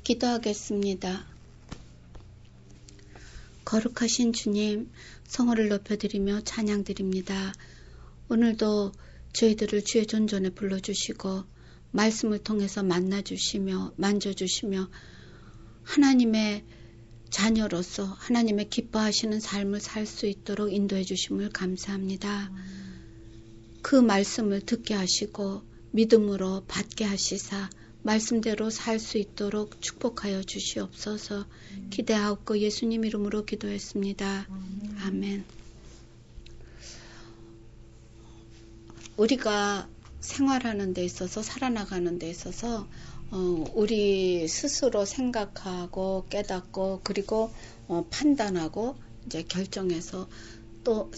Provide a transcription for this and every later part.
기도하겠습니다. 거룩하신 주님, 성호를 높여드리며 찬양드립니다. 오늘도 저희들을 주의 존전에 불러주시고 말씀을 통해서 만나주시며 만져주시며 하나님의 자녀로서 하나님의 기뻐하시는 삶을 살 수 있도록 인도해 주심을 감사합니다. 그 말씀을 듣게 하시고 믿음으로 받게 하시사 말씀대로 살 수 있도록 축복하여 주시옵소서. 기대하옵고 예수님 이름으로 기도했습니다. 아멘. 우리가 생활하는 데 있어서 살아나가는 데 있어서 우리 스스로 생각하고 깨닫고 그리고 판단하고 이제 결정해서 또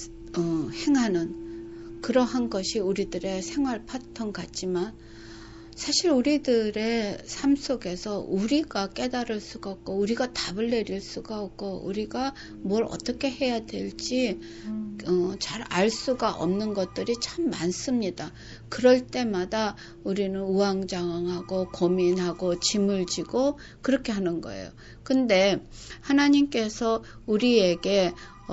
행하는 그러한 것이 우리들의 생활 패턴 같지만 사실 우리들의 삶 속에서 우리가 깨달을 수가 없고 우리가 답을 내릴 수가 없고 우리가 뭘 어떻게 해야 될지 잘 알 수가 없는 것들이 참 많습니다. 그럴 때마다 우리는 우왕좌왕하고 고민하고 짐을 지고 그렇게 하는 거예요. 근데 하나님께서 우리에게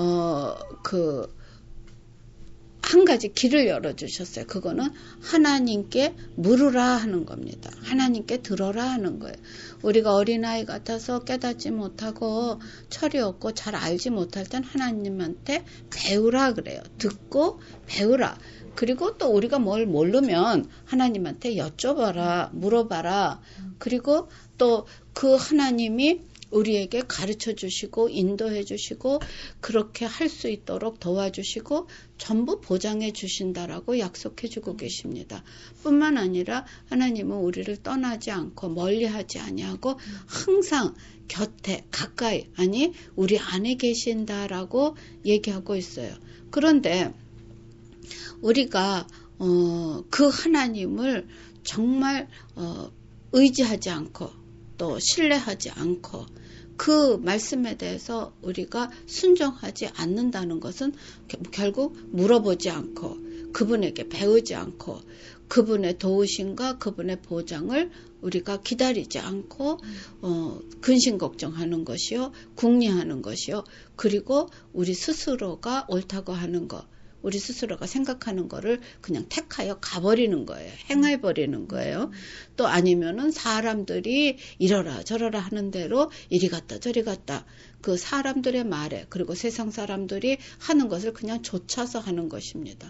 한 가지 길을 열어주셨어요. 그거는 하나님께 물으라 하는 겁니다. 하나님께 들어라 하는 거예요. 우리가 어린아이 같아서 깨닫지 못하고 철이 없고 잘 알지 못할 땐 하나님한테 배우라 그래요. 듣고 배우라. 그리고 또 우리가 뭘 모르면 하나님한테 여쭤봐라, 물어봐라. 그리고 또 그 하나님이 우리에게 가르쳐 주시고 인도해 주시고 그렇게 할 수 있도록 도와주시고 전부 보장해 주신다라고 약속해 주고 계십니다. 뿐만 아니라 하나님은 우리를 떠나지 않고 멀리하지 아니하고 항상 곁에 가까이 아니 우리 안에 계신다라고 얘기하고 있어요. 그런데 우리가 그 하나님을 정말 의지하지 않고 또 신뢰하지 않고 그 말씀에 대해서 우리가 순종하지 않는다는 것은 결국 물어보지 않고 그분에게 배우지 않고 그분의 도우심과 그분의 보장을 우리가 기다리지 않고 근심 걱정하는 것이요, 궁리하는 것이요, 그리고 우리 스스로가 옳다고 하는 것, 우리 스스로가 생각하는 거를 그냥 택하여 가버리는 거예요. 행해버리는 거예요. 또 아니면은 사람들이 이러라 저러라 하는 대로 이리 갔다 저리 갔다 그 사람들의 말에 그리고 세상 사람들이 하는 것을 그냥 좇아서 하는 것입니다.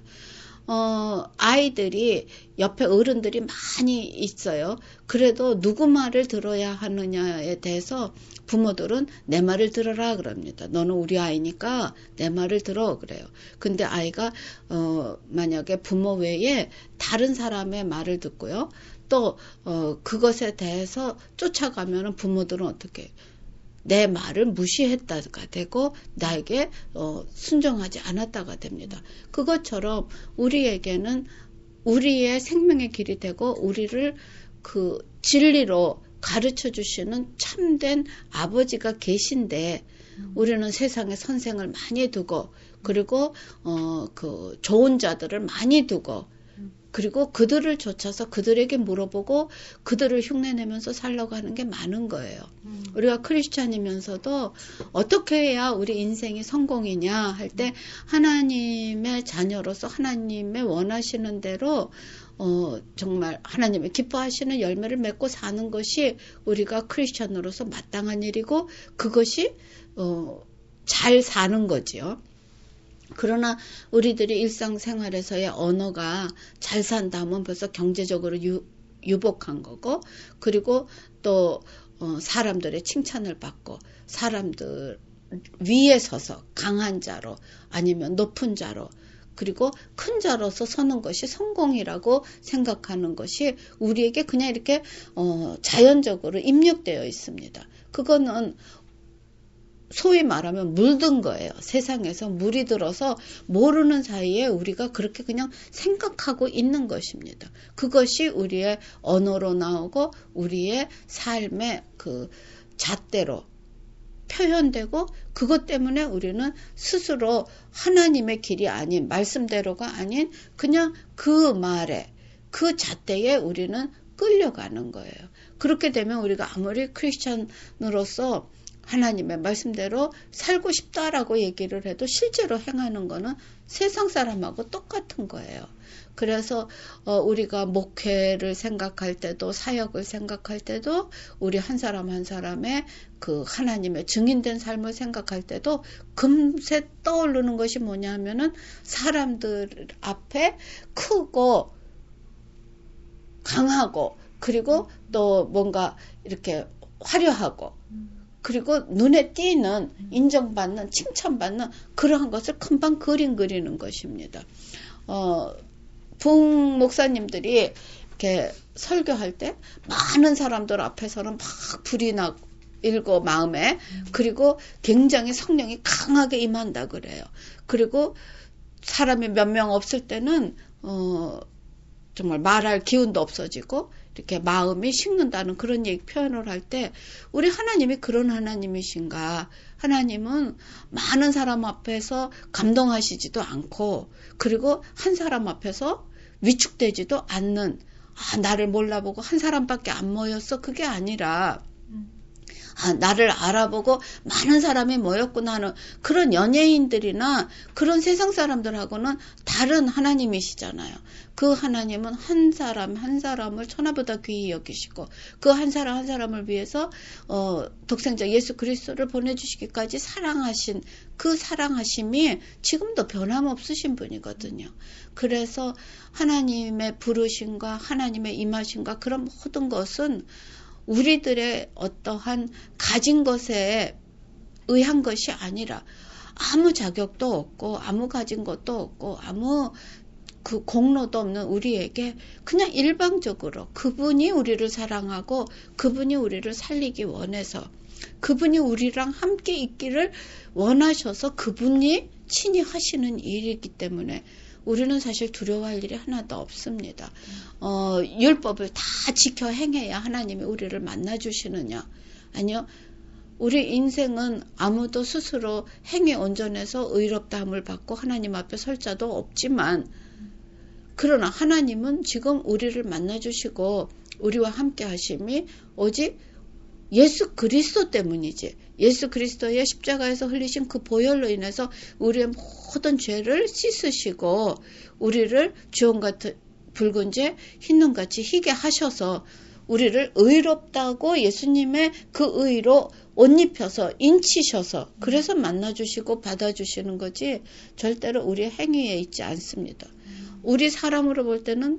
아이들이 옆에 어른들이 많이 있어요. 그래도 누구 말을 들어야 하느냐에 대해서 부모들은 내 말을 들어라 그럽니다. 너는 우리 아이니까 내 말을 들어 그래요. 근데 아이가 만약에 부모 외에 다른 사람의 말을 듣고요. 또 그것에 대해서 쫓아가면 부모들은 어떻게 해요? 내 말을 무시했다가 되고 나에게 순종하지 않았다가 됩니다. 그것처럼 우리에게는 우리의 생명의 길이 되고 우리를 그 진리로 가르쳐 주시는 참된 아버지가 계신데 우리는 세상에 선생을 많이 두고 그리고 그 좋은 자들을 많이 두고 그리고 그들을 쫓아서 그들에게 물어보고 그들을 흉내내면서 살려고 하는 게 많은 거예요. 우리가 크리스찬이면서도 어떻게 해야 우리 인생이 성공이냐 할 때 하나님의 자녀로서 하나님의 원하시는 대로 정말 하나님의 기뻐하시는 열매를 맺고 사는 것이 우리가 크리스찬으로서 마땅한 일이고 그것이 잘 사는 거지요. 그러나 우리들이 일상생활에서의 언어가 잘 산다 하면 벌써 경제적으로 유복한 거고 그리고 또 사람들의 칭찬을 받고 사람들 위에 서서 강한 자로 아니면 높은 자로 그리고 큰 자로서 서는 것이 성공이라고 생각하는 것이 우리에게 그냥 이렇게 자연적으로 입력되어 있습니다. 그거는 소위 말하면 물든 거예요. 세상에서 물이 들어서 모르는 사이에 우리가 그렇게 그냥 생각하고 있는 것입니다. 그것이 우리의 언어로 나오고 우리의 삶의 그 잣대로 표현되고 그것 때문에 우리는 스스로 하나님의 길이 아닌 말씀대로가 아닌 그냥 그 말에 그 잣대에 우리는 끌려가는 거예요. 그렇게 되면 우리가 아무리 크리스찬으로서 하나님의 말씀대로 살고 싶다라고 얘기를 해도 실제로 행하는 거는 세상 사람하고 똑같은 거예요. 그래서 우리가 목회를 생각할 때도 사역을 생각할 때도 우리 한 사람 한 사람의 그 하나님의 증인된 삶을 생각할 때도 금세 떠오르는 것이 뭐냐면은 사람들 앞에 크고 강하고 그리고 또 뭔가 이렇게 화려하고 그리고 눈에 띄는 인정받는 칭찬받는 그러한 것을 금방 그리는 것입니다. 부흥 목사님들이 이렇게 설교할 때 많은 사람들 앞에서는 막 불이 일고 마음에 그리고 굉장히 성령이 강하게 임한다 그래요. 그리고 사람이 몇 명 없을 때는 정말 말할 기운도 없어지고 이렇게 마음이 식는다는 그런 얘기 표현을 할 때 우리 하나님이 그런 하나님이신가? 하나님은 많은 사람 앞에서 감동하시지도 않고 그리고 한 사람 앞에서 위축되지도 않는 나를 몰라보고 한 사람밖에 안 모였어. 그게 아니라 나를 알아보고 많은 사람이 모였구나 하는 그런 연예인들이나 그런 세상 사람들하고는 다른 하나님이시잖아요. 그 하나님은 한 사람 한 사람을 천하보다 귀히 여기시고 그 한 사람 한 사람을 위해서 독생자 예수 그리스도를 보내주시기까지 사랑하신 그 사랑하심이 지금도 변함없으신 분이거든요. 그래서 하나님의 부르심과 하나님의 임하심과 그런 모든 것은 우리들의 어떠한 가진 것에 의한 것이 아니라 아무 자격도 없고 아무 가진 것도 없고 아무 그 공로도 없는 우리에게 그냥 일방적으로 그분이 우리를 사랑하고 그분이 우리를 살리기 원해서 그분이 우리랑 함께 있기를 원하셔서 그분이 친히 하시는 일이기 때문에 우리는 사실 두려워할 일이 하나도 없습니다. 율법을 다 지켜 행해야 하나님이 우리를 만나주시느냐? 아니요. 우리 인생은 아무도 스스로 행위 온전해서 의롭다함을 받고 하나님 앞에 설 자도 없지만 그러나 하나님은 지금 우리를 만나주시고 우리와 함께 하심이 오직 예수 그리스도 때문이지. 예수 그리스도의 십자가에서 흘리신 그 보혈로 인해서 우리의 모든 죄를 씻으시고 우리를 주홍 같은 붉은 죄, 흰 눈같이 희게 하셔서 우리를 의롭다고 예수님의 그 의로 옷 입혀서 인치셔서 그래서 만나주시고 받아주시는 거지 절대로 우리의 행위에 있지 않습니다. 우리 사람으로 볼 때는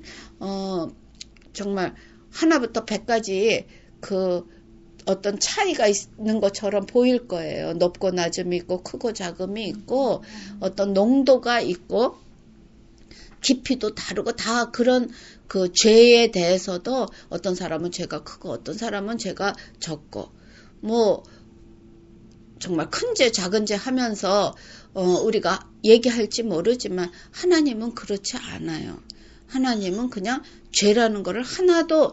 정말 하나부터 100까지 그 어떤 차이가 있는 것처럼 보일 거예요. 높고 낮음이 있고 크고 작음이 있고 어떤 농도가 있고 깊이도 다르고 다 그런 그 죄에 대해서도 어떤 사람은 죄가 크고 어떤 사람은 죄가 적고 뭐 정말 큰 죄 작은 죄 하면서 우리가 얘기할지 모르지만 하나님은 그렇지 않아요. 하나님은 그냥 죄라는 거를 하나도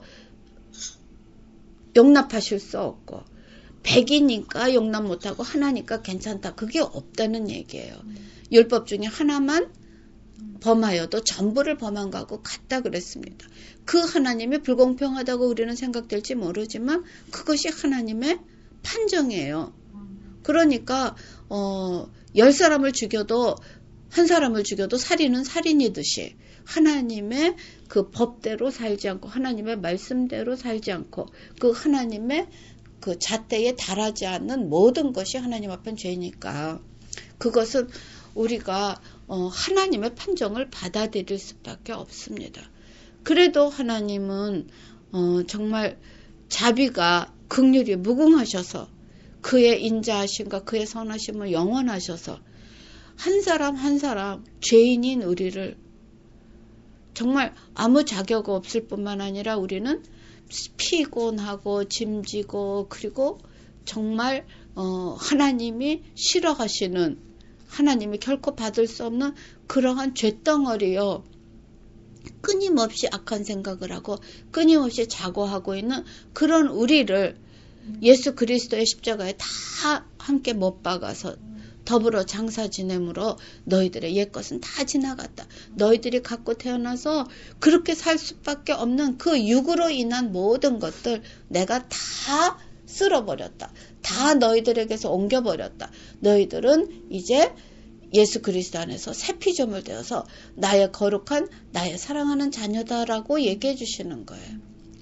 용납하실 수 없고 100이니까 용납 못하고 하나니까 괜찮다. 그게 없다는 얘기예요. 율법 중에 하나만 범하여도 전부를 범한 거하고 같다 그랬습니다. 그 하나님이 불공평하다고 우리는 생각될지 모르지만 그것이 하나님의 판정이에요. 그러니까 10사람을 죽여도 한 사람을 죽여도 살인은 살인이듯이 하나님의 그 법대로 살지 않고 하나님의 말씀대로 살지 않고 그 하나님의 그 잣대에 달하지 않는 모든 것이 하나님 앞엔 죄니까 그것은 우리가 하나님의 판정을 받아들일 수밖에 없습니다. 그래도 하나님은 정말 자비가 긍휼이 무궁하셔서 그의 인자하심과 그의 선하심을 영원하셔서 한 사람 한 사람 죄인인 우리를 정말 아무 자격 없을 뿐만 아니라 우리는 피곤하고 짐지고 그리고 정말 하나님이 싫어하시는 하나님이 결코 받을 수 없는 그러한 죄덩어리요. 끊임없이 악한 생각을 하고 끊임없이 자고하고 있는 그런 우리를 예수 그리스도의 십자가에 다 함께 못 박아서 더불어 장사 지내므로 너희들의 옛것은 다 지나갔다. 너희들이 갖고 태어나서 그렇게 살 수밖에 없는 그 육으로 인한 모든 것들 내가 다 쓸어버렸다. 다 너희들에게서 옮겨버렸다. 너희들은 이제 예수 그리스도 안에서 새 피조물 되어서 나의 거룩한 나의 사랑하는 자녀다라고 얘기해 주시는 거예요.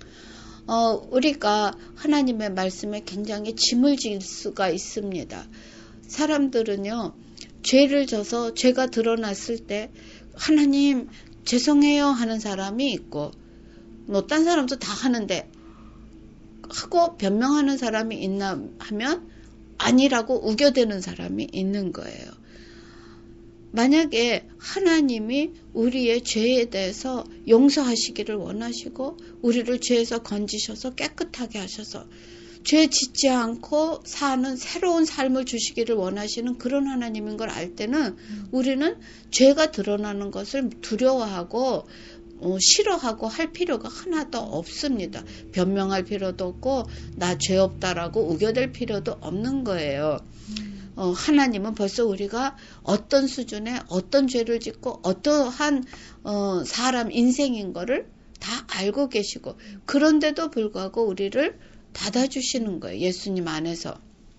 우리가 하나님의 말씀에 굉장히 짐을 질 수가 있습니다. 사람들은요, 죄를 져서 죄가 드러났을 때 하나님 죄송해요 하는 사람이 있고, 뭐 딴 사람도 다 하는데 하고 변명하는 사람이 있나 하면 아니라고 우겨대는 사람이 있는 거예요. 만약에 하나님이 우리의 죄에 대해서 용서하시기를 원하시고 우리를 죄에서 건지셔서 깨끗하게 하셔서 죄 짓지 않고 사는 새로운 삶을 주시기를 원하시는 그런 하나님인 걸 알 때는 우리는 죄가 드러나는 것을 두려워하고 싫어하고 할 필요가 하나도 없습니다. 변명할 필요도 없고 나 죄 없다라고 우겨댈 필요도 없는 거예요. 하나님은 벌써 우리가 어떤 수준의 어떤 죄를 짓고 어떠한 사람 인생인 거를 다 알고 계시고 그런데도 불구하고 우리를 받아주시는 거예요. 예수님 안에서.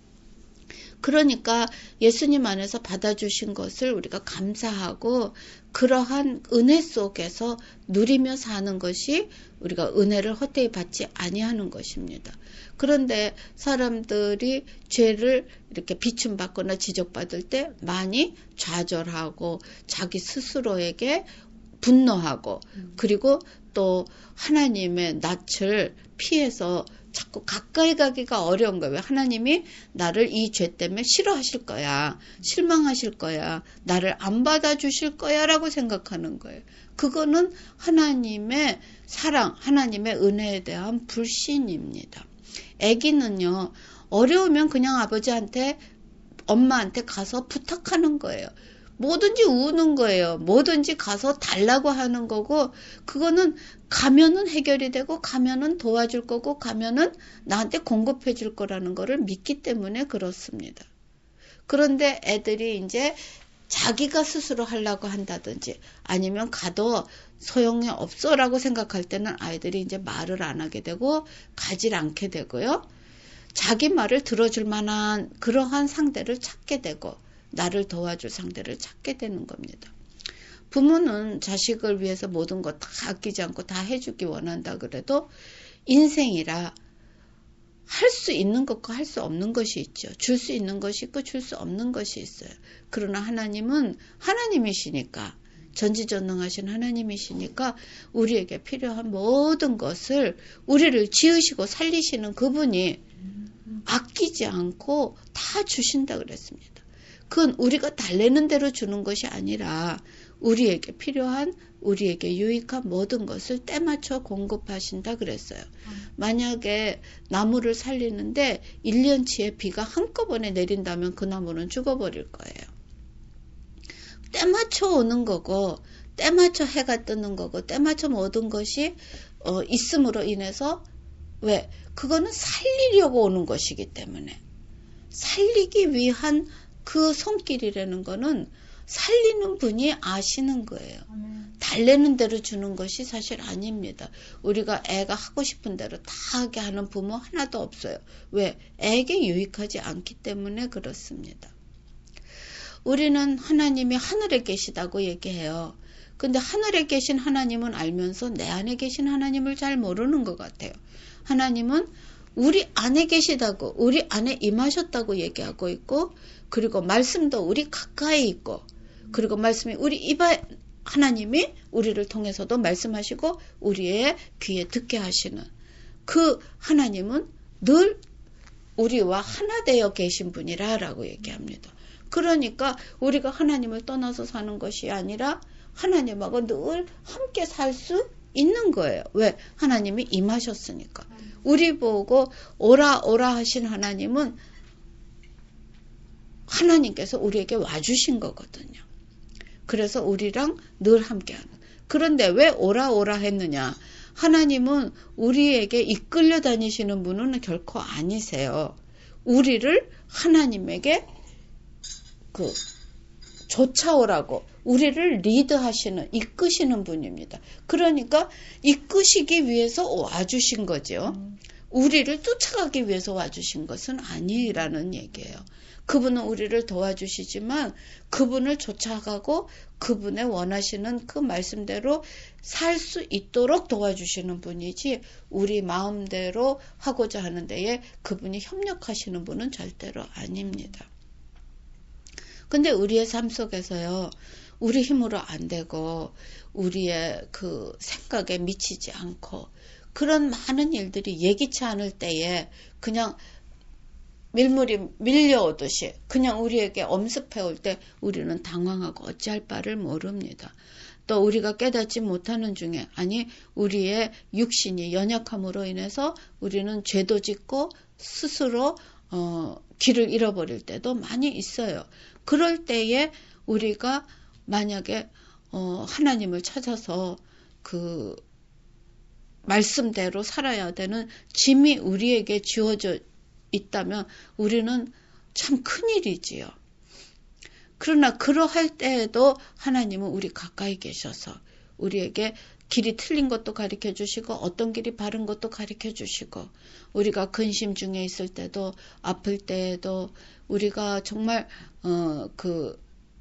그러니까 예수님 안에서 받아주신 것을 우리가 감사하고 그러한 은혜 속에서 누리며 사는 것이 우리가 은혜를 헛되이 받지 아니하는 것입니다. 그런데 사람들이 죄를 이렇게 비춤받거나 지적받을 때 많이 좌절하고 자기 스스로에게 분노하고 그리고 또 하나님의 낯을 피해서 자꾸 가까이 가기가 어려운 거예요. 하나님이 나를 이 죄 때문에 싫어하실 거야. 실망하실 거야. 나를 안 받아주실 거야 라고 생각하는 거예요. 그거는 하나님의 사랑, 하나님의 은혜에 대한 불신입니다. 아기는요, 어려우면 그냥 아버지한테, 엄마한테 가서 부탁하는 거예요. 뭐든지 우는 거예요. 뭐든지 가서 달라고 하는 거고 그거는 가면은 해결이 되고 가면은 도와줄 거고 가면은 나한테 공급해 줄 거라는 거를 믿기 때문에 그렇습니다. 그런데 애들이 이제 자기가 스스로 하려고 한다든지 아니면 가도 소용이 없어라고 생각할 때는 아이들이 이제 말을 안 하게 되고 가질 않게 되고요. 자기 말을 들어줄 만한 그러한 상대를 찾게 되고 나를 도와줄 상대를 찾게 되는 겁니다. 부모는 자식을 위해서 모든 것 다 아끼지 않고 다 해주기 원한다 그래도 인생이라 할 수 있는 것과 할 수 없는 것이 있죠. 줄 수 있는 것이 있고 줄 수 없는 것이 있어요. 그러나 하나님은 하나님이시니까 전지전능하신 하나님이시니까 우리에게 필요한 모든 것을 우리를 지으시고 살리시는 그분이 아끼지 않고 다 주신다 그랬습니다. 그건 우리가 달래는 대로 주는 것이 아니라 우리에게 필요한 우리에게 유익한 모든 것을 때맞춰 공급하신다 그랬어요. 만약에 나무를 살리는데 1년치의 비가 한꺼번에 내린다면 그 나무는 죽어버릴 거예요. 때맞춰 오는 거고 때맞춰 해가 뜨는 거고 때맞춰 모든 것이 있음으로 인해서 왜? 그거는 살리려고 오는 것이기 때문에 살리기 위한 그 손길이라는 거는 살리는 분이 아시는 거예요. 달래는 대로 주는 것이 사실 아닙니다. 우리가 애가 하고 싶은 대로 다 하게 하는 부모 하나도 없어요. 왜? 애에게 유익하지 않기 때문에 그렇습니다. 우리는 하나님이 하늘에 계시다고 얘기해요. 근데 하늘에 계신 하나님은 알면서 내 안에 계신 하나님을 잘 모르는 것 같아요. 하나님은 우리 안에 계시다고, 우리 안에 임하셨다고 얘기하고 있고, 그리고 말씀도 우리 가까이 있고, 그리고 말씀이 우리 입에, 하나님이 우리를 통해서도 말씀하시고, 우리의 귀에 듣게 하시는 그 하나님은 늘 우리와 하나 되어 계신 분이라고 얘기합니다. 그러니까 우리가 하나님을 떠나서 사는 것이 아니라 하나님하고 늘 함께 살 수 있는 거예요. 왜? 하나님이 임하셨으니까. 우리 보고 오라 오라 하신 하나님은 하나님께서 우리에게 와주신 거거든요. 그래서 우리랑 늘 함께하는. 그런데 왜 오라 오라 했느냐? 하나님은 우리에게 이끌려 다니시는 분은 결코 아니세요. 우리를 하나님에게 쫓아오라고 우리를 리드하시는, 이끄시는 분입니다. 그러니까 이끄시기 위해서 와주신 거죠. 우리를 쫓아가기 위해서 와주신 것은 아니라는 얘기예요. 그분은 우리를 도와주시지만 그분을 쫓아가고 그분의 원하시는 그 말씀대로 살 수 있도록 도와주시는 분이지, 우리 마음대로 하고자 하는 데에 그분이 협력하시는 분은 절대로 아닙니다. 근데 우리의 삶 속에서요, 우리 힘으로 안 되고 우리의 그 생각에 미치지 않고 그런 많은 일들이 예기치 않을 때에 그냥 밀물이 밀려오듯이 그냥 우리에게 엄습해 올 때 우리는 당황하고 어찌할 바를 모릅니다. 또 우리가 깨닫지 못하는 중에, 아니 우리의 육신이 연약함으로 인해서 우리는 죄도 짓고 스스로 길을 잃어버릴 때도 많이 있어요. 그럴 때에 우리가 만약에 하나님을 찾아서 그 말씀대로 살아야 되는 짐이 우리에게 지워져 있다면 우리는 참 큰일이지요. 그러나 그러할 때에도 하나님은 우리 가까이 계셔서 우리에게 길이 틀린 것도 가르쳐 주시고 어떤 길이 바른 것도 가르쳐 주시고, 우리가 근심 중에 있을 때도, 아플 때에도, 우리가 정말 그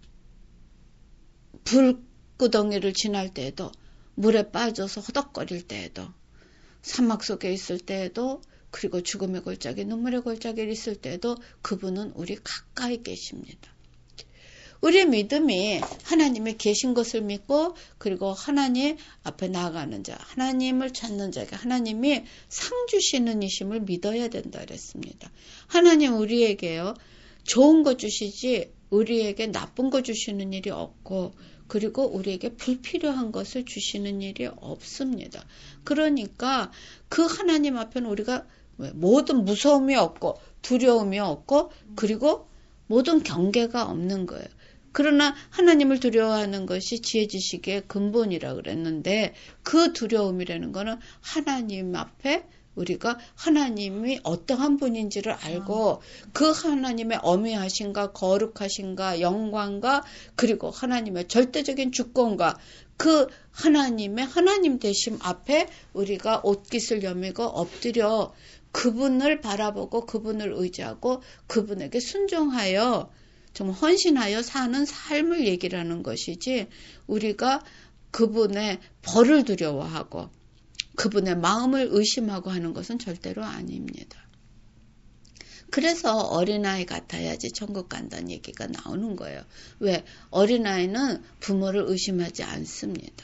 불구덩이를 지날 때에도, 물에 빠져서 허덕거릴 때에도, 사막 속에 있을 때에도, 그리고 죽음의 골짜기, 눈물의 골짜기에 있을 때도 그분은 우리 가까이 계십니다. 우리의 믿음이 하나님이 계신 것을 믿고, 그리고 하나님 앞에 나아가는 자, 하나님을 찾는 자에게 하나님이 상 주시는 이심을 믿어야 된다 그랬습니다. 하나님 우리에게요, 좋은 거 주시지 우리에게 나쁜 거 주시는 일이 없고, 그리고 우리에게 불필요한 것을 주시는 일이 없습니다. 그러니까 그 하나님 앞에는 우리가 모든 무서움이 없고 두려움이 없고 그리고 모든 경계가 없는 거예요. 그러나 하나님을 두려워하는 것이 지혜 지식의 근본이라 그랬는데, 그 두려움이라는 거는 하나님 앞에 우리가 하나님이 어떠한 분인지를 알고 그 하나님의 어미하신가 거룩하신가 영광과 그리고 하나님의 절대적인 주권과 그 하나님의 하나님 되심 앞에 우리가 옷깃을 여미고 엎드려 그분을 바라보고 그분을 의지하고 그분에게 순종하여 정말 헌신하여 사는 삶을 얘기를 하는 것이지, 우리가 그분의 벌을 두려워하고 그분의 마음을 의심하고 하는 것은 절대로 아닙니다. 그래서 어린아이 같아야지 천국 간다는 얘기가 나오는 거예요. 왜? 어린아이는 부모를 의심하지 않습니다.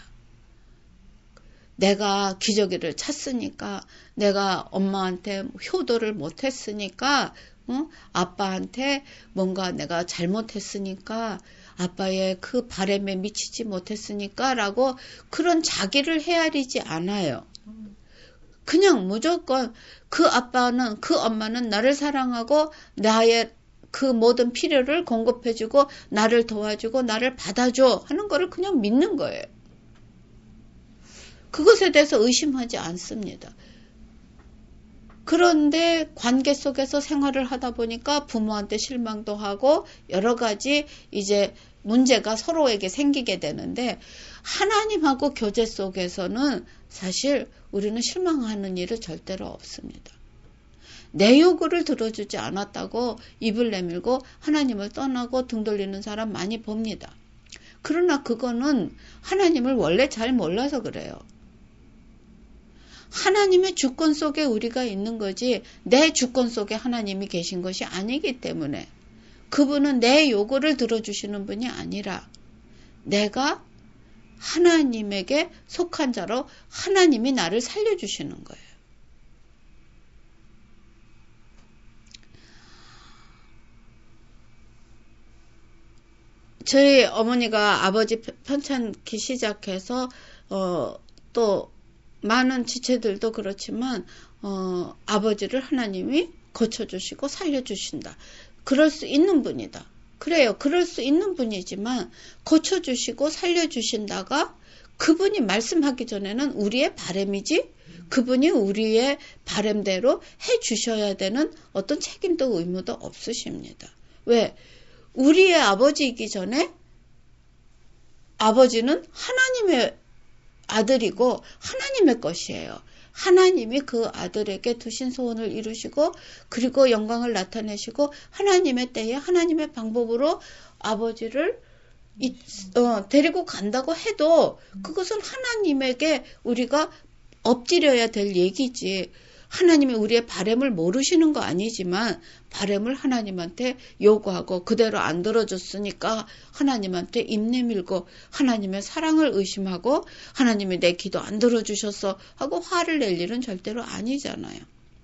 내가 기저귀를 찼으니까, 내가 엄마한테 효도를 못했으니까, 아빠한테 뭔가 내가 잘못했으니까, 아빠의 그 바람에 미치지 못했으니까 라고 그런 자기를 헤아리지 않아요. 그냥 무조건 그 아빠는, 그 엄마는 나를 사랑하고 나의 그 모든 필요를 공급해주고 나를 도와주고 나를 받아줘 하는 거를 그냥 믿는 거예요. 그것에 대해서 의심하지 않습니다. 그런데 관계 속에서 생활을 하다 보니까 부모한테 실망도 하고 여러 가지 이제 문제가 서로에게 생기게 되는데, 하나님하고 교제 속에서는 사실 우리는 실망하는 일은 절대로 없습니다. 내 요구를 들어주지 않았다고 입을 내밀고 하나님을 떠나고 등 돌리는 사람 많이 봅니다. 그러나 그거는 하나님을 원래 잘 몰라서 그래요. 하나님의 주권 속에 우리가 있는 거지 내 주권 속에 하나님이 계신 것이 아니기 때문에, 그분은 내 요구를 들어주시는 분이 아니라 내가 하나님에게 속한 자로 하나님이 나를 살려주시는 거예요. 저희 어머니가 아버지 편찮기 시작해서 또 많은 지체들도 그렇지만 아버지를 하나님이 고쳐주시고 살려주신다. 그럴 수 있는 분이다. 그래요. 그럴 수 있는 분이지만 고쳐주시고 살려주신다가 그분이 말씀하기 전에는 우리의 바람이지, 그분이 우리의 바람대로 해주셔야 되는 어떤 책임도 의무도 없으십니다. 왜? 우리의 아버지이기 전에 아버지는 하나님의 아들이고 하나님의 것이에요. 하나님이 그 아들에게 두신 소원을 이루시고 그리고 영광을 나타내시고 하나님의 때에 하나님의 방법으로 아버지를 데리고 간다고 해도 그것은 하나님에게 우리가 엎드려야 될 얘기지. 하나님이 우리의 바람을 모르시는 거 아니지만 바람을 하나님한테 요구하고 그대로 안 들어줬으니까 하나님한테 입 내밀고 하나님의 사랑을 의심하고 하나님이 내 기도 안 들어주셨어 하고 화를 낼 일은 절대로 아니잖아요.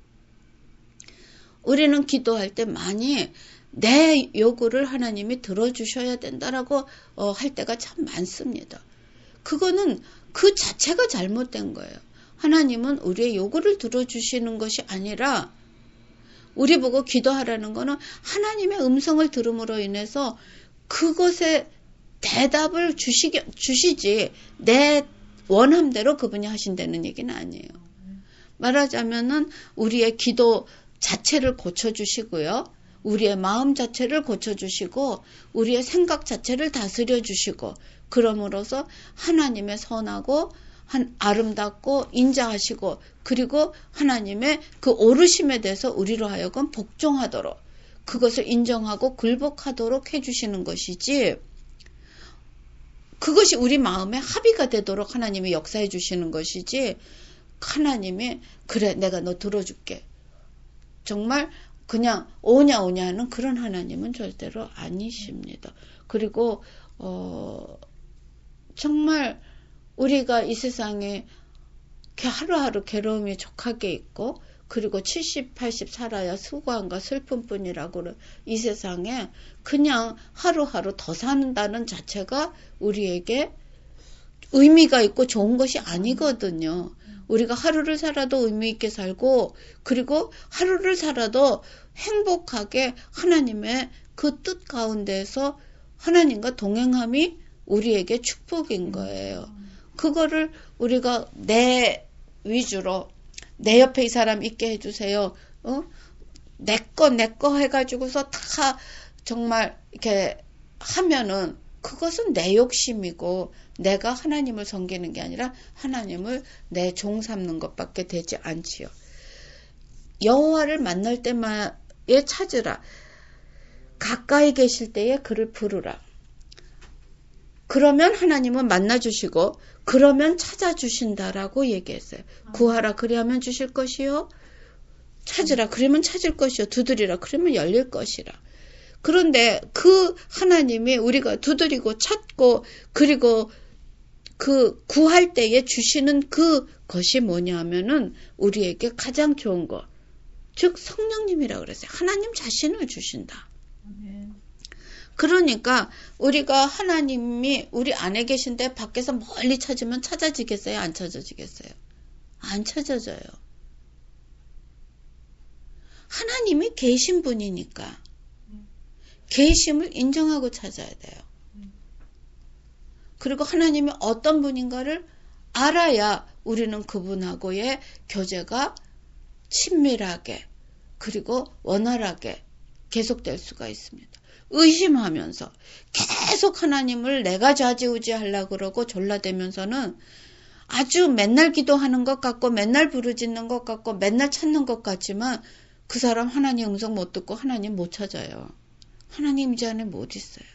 우리는 기도할 때 많이 내 요구를 하나님이 들어주셔야 된다라고 할 때가 참 많습니다. 그거는 그 자체가 잘못된 거예요. 하나님은 우리의 요구를 들어주시는 것이 아니라 우리 보고 기도하라는 거는 하나님의 음성을 들음으로 인해서 그것에 대답을 주시지 내 원함대로 그분이 하신다는 얘기는 아니에요. 말하자면은 우리의 기도 자체를 고쳐주시고요. 우리의 마음 자체를 고쳐주시고 우리의 생각 자체를 다스려주시고 그럼으로써 하나님의 선하고 아름답고 인자하시고 그리고 하나님의 그 오르심에 대해서 우리로 하여금 복종하도록 그것을 인정하고 굴복하도록 해주시는 것이지 그것이 우리 마음에 합의가 되도록 하나님이 역사해 주시는 것이지 하나님이 그래 내가 너 들어줄게 정말 그냥 오냐 하는 그런 하나님은 절대로 아니십니다. 그리고 정말 우리가 이 세상에 하루하루 괴로움이 족하게 있고 그리고 70, 80 살아야 수고함과 슬픔뿐이라고 이 세상에 그냥 하루하루 더 산다는 자체가 우리에게 의미가 있고 좋은 것이 아니거든요. 우리가 하루를 살아도 의미 있게 살고 그리고 하루를 살아도 행복하게 하나님의 그 뜻 가운데서 하나님과 동행함이 우리에게 축복인 거예요. 그거를 우리가 내 위주로 내 옆에 이 사람 있게 해주세요. 내 거 해가지고서 다 정말 이렇게 하면은 그것은 내 욕심이고 내가 하나님을 섬기는 게 아니라 하나님을 내 종 삼는 것밖에 되지 않지요. 여호와를 만날 때마에 찾으라. 가까이 계실 때에 그를 부르라. 그러면 하나님은 만나주시고 그러면 찾아주신다라고 얘기했어요. 구하라 그리하면 주실 것이요. 찾으라 그러면 찾을 것이요. 두드리라 그러면 열릴 것이라. 그런데 그 하나님이 우리가 두드리고 찾고 그리고 그 구할 때에 주시는 그것이 뭐냐 하면은 우리에게 가장 좋은 것. 즉 성령님이라고 그랬어요. 하나님 자신을 주신다. 그러니까 우리가 하나님이 우리 안에 계신데 밖에서 멀리 찾으면 찾아지겠어요? 안 찾아지겠어요? 안 찾아져요. 하나님이 계신 분이니까 계심을 인정하고 찾아야 돼요. 그리고 하나님이 어떤 분인가를 알아야 우리는 그분하고의 교제가 친밀하게 그리고 원활하게 계속될 수가 있습니다. 의심하면서 계속 하나님을 내가 좌지우지하려고 그러고 졸라대면서는 아주 맨날 기도하는 것 같고 맨날 부르짖는 것 같고 맨날 찾는 것 같지만 그 사람 하나님 음성 못 듣고 하나님 못 찾아요. 하나님 이 안에 못 있어요.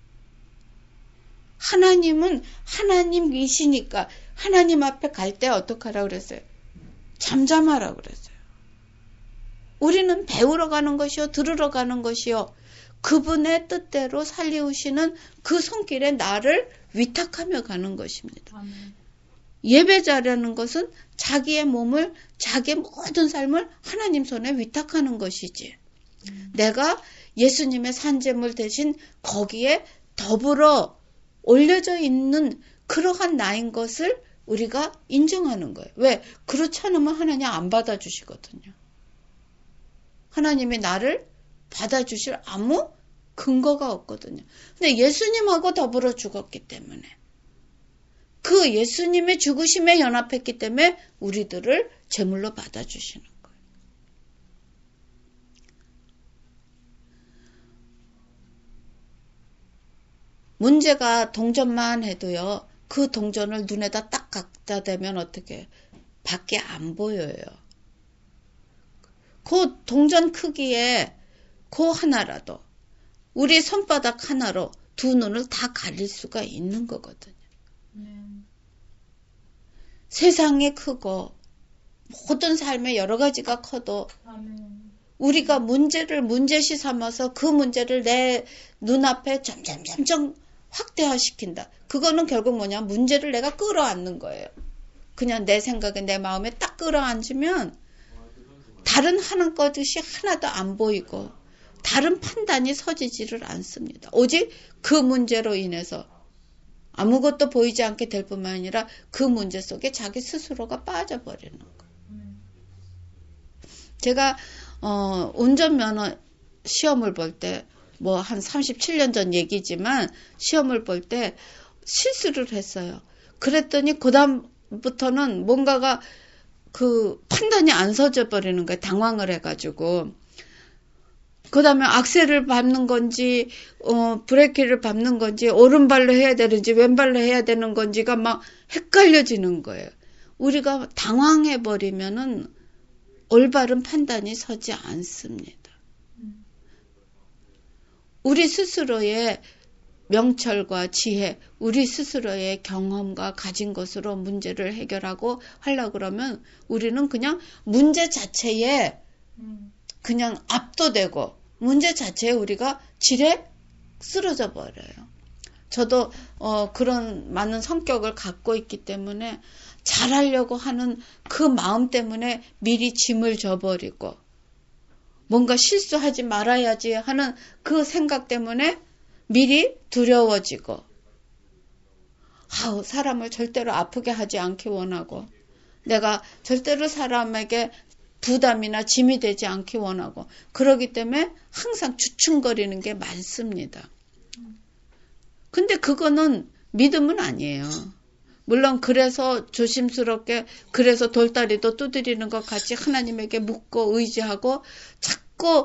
하나님은 하나님이시니까 하나님 앞에 갈 때 어떻게 하라고 그랬어요? 잠잠하라고 그랬어요. 우리는 배우러 가는 것이요 들으러 가는 것이요 그분의 뜻대로 살리우시는 그 손길에 나를 위탁하며 가는 것입니다. 아멘. 예배자라는 것은 자기의 몸을 자기의 모든 삶을 하나님 손에 위탁하는 것이지. 내가 예수님의 산제물 대신 거기에 더불어 올려져 있는 그러한 나인 것을 우리가 인정하는 거예요. 왜? 그렇지 않으면 하나님 안 받아주시거든요. 하나님이 나를 받아주실 아무 근거가 없거든요. 근데 예수님하고 더불어 죽었기 때문에 그 예수님의 죽으심에 연합했기 때문에 우리들을 제물로 받아주시는 거예요. 문제가 동전만 해도요. 그 동전을 눈에다 딱 갖다 대면 어떻게 밖에 안 보여요. 그 동전 크기에 그 하나라도 우리 손바닥 하나로 두 눈을 다 가릴 수가 있는 거거든요. 세상이 크고 모든 삶의 여러 가지가 커도 우리가 문제를 문제시 삼아서 그 문제를 내 눈앞에 점점 확대화시킨다. 그거는 결국 뭐냐? 문제를 내가 끌어안는 거예요. 그냥 내 생각에 내 마음에 딱 끌어앉으면 다른 하는 것이 하나도 안 보이고 다른 판단이 서지지를 않습니다. 오직 그 문제로 인해서 아무것도 보이지 않게 될 뿐만 아니라 그 문제 속에 자기 스스로가 빠져버리는 거예요. 제가 운전면허 시험을 볼 때 뭐 한 37년 전 얘기지만 시험을 볼 때 실수를 했어요. 그랬더니 그다음부터는 뭔가가 그 판단이 안 서져 버리는 거예요. 당황을 해가지고. 그 다음에 악셀을 밟는 건지, 브레이크를 밟는 건지, 오른발로 해야 되는지, 왼발로 해야 되는 건지가 막 헷갈려지는 거예요. 우리가 당황해버리면은 올바른 판단이 서지 않습니다. 우리 스스로의 명철과 지혜, 우리 스스로의 경험과 가진 것으로 문제를 해결하고 하려고 그러면 우리는 그냥 문제 자체에 그냥 압도되고 문제 자체에 우리가 지레 쓰러져 버려요. 저도 그런 많은 성격을 갖고 있기 때문에 잘하려고 하는 그 마음 때문에 미리 짐을 져버리고 뭔가 실수하지 말아야지 하는 그 생각 때문에 미리 두려워지고 사람을 절대로 아프게 하지 않기 원하고 내가 절대로 사람에게 부담이나 짐이 되지 않기 원하고 그러기 때문에 항상 주춤거리는 게 많습니다. 근데 그거는 믿음은 아니에요. 물론 그래서 조심스럽게 그래서 돌다리도 두드리는 것 같이 하나님에게 묻고 의지하고 자꾸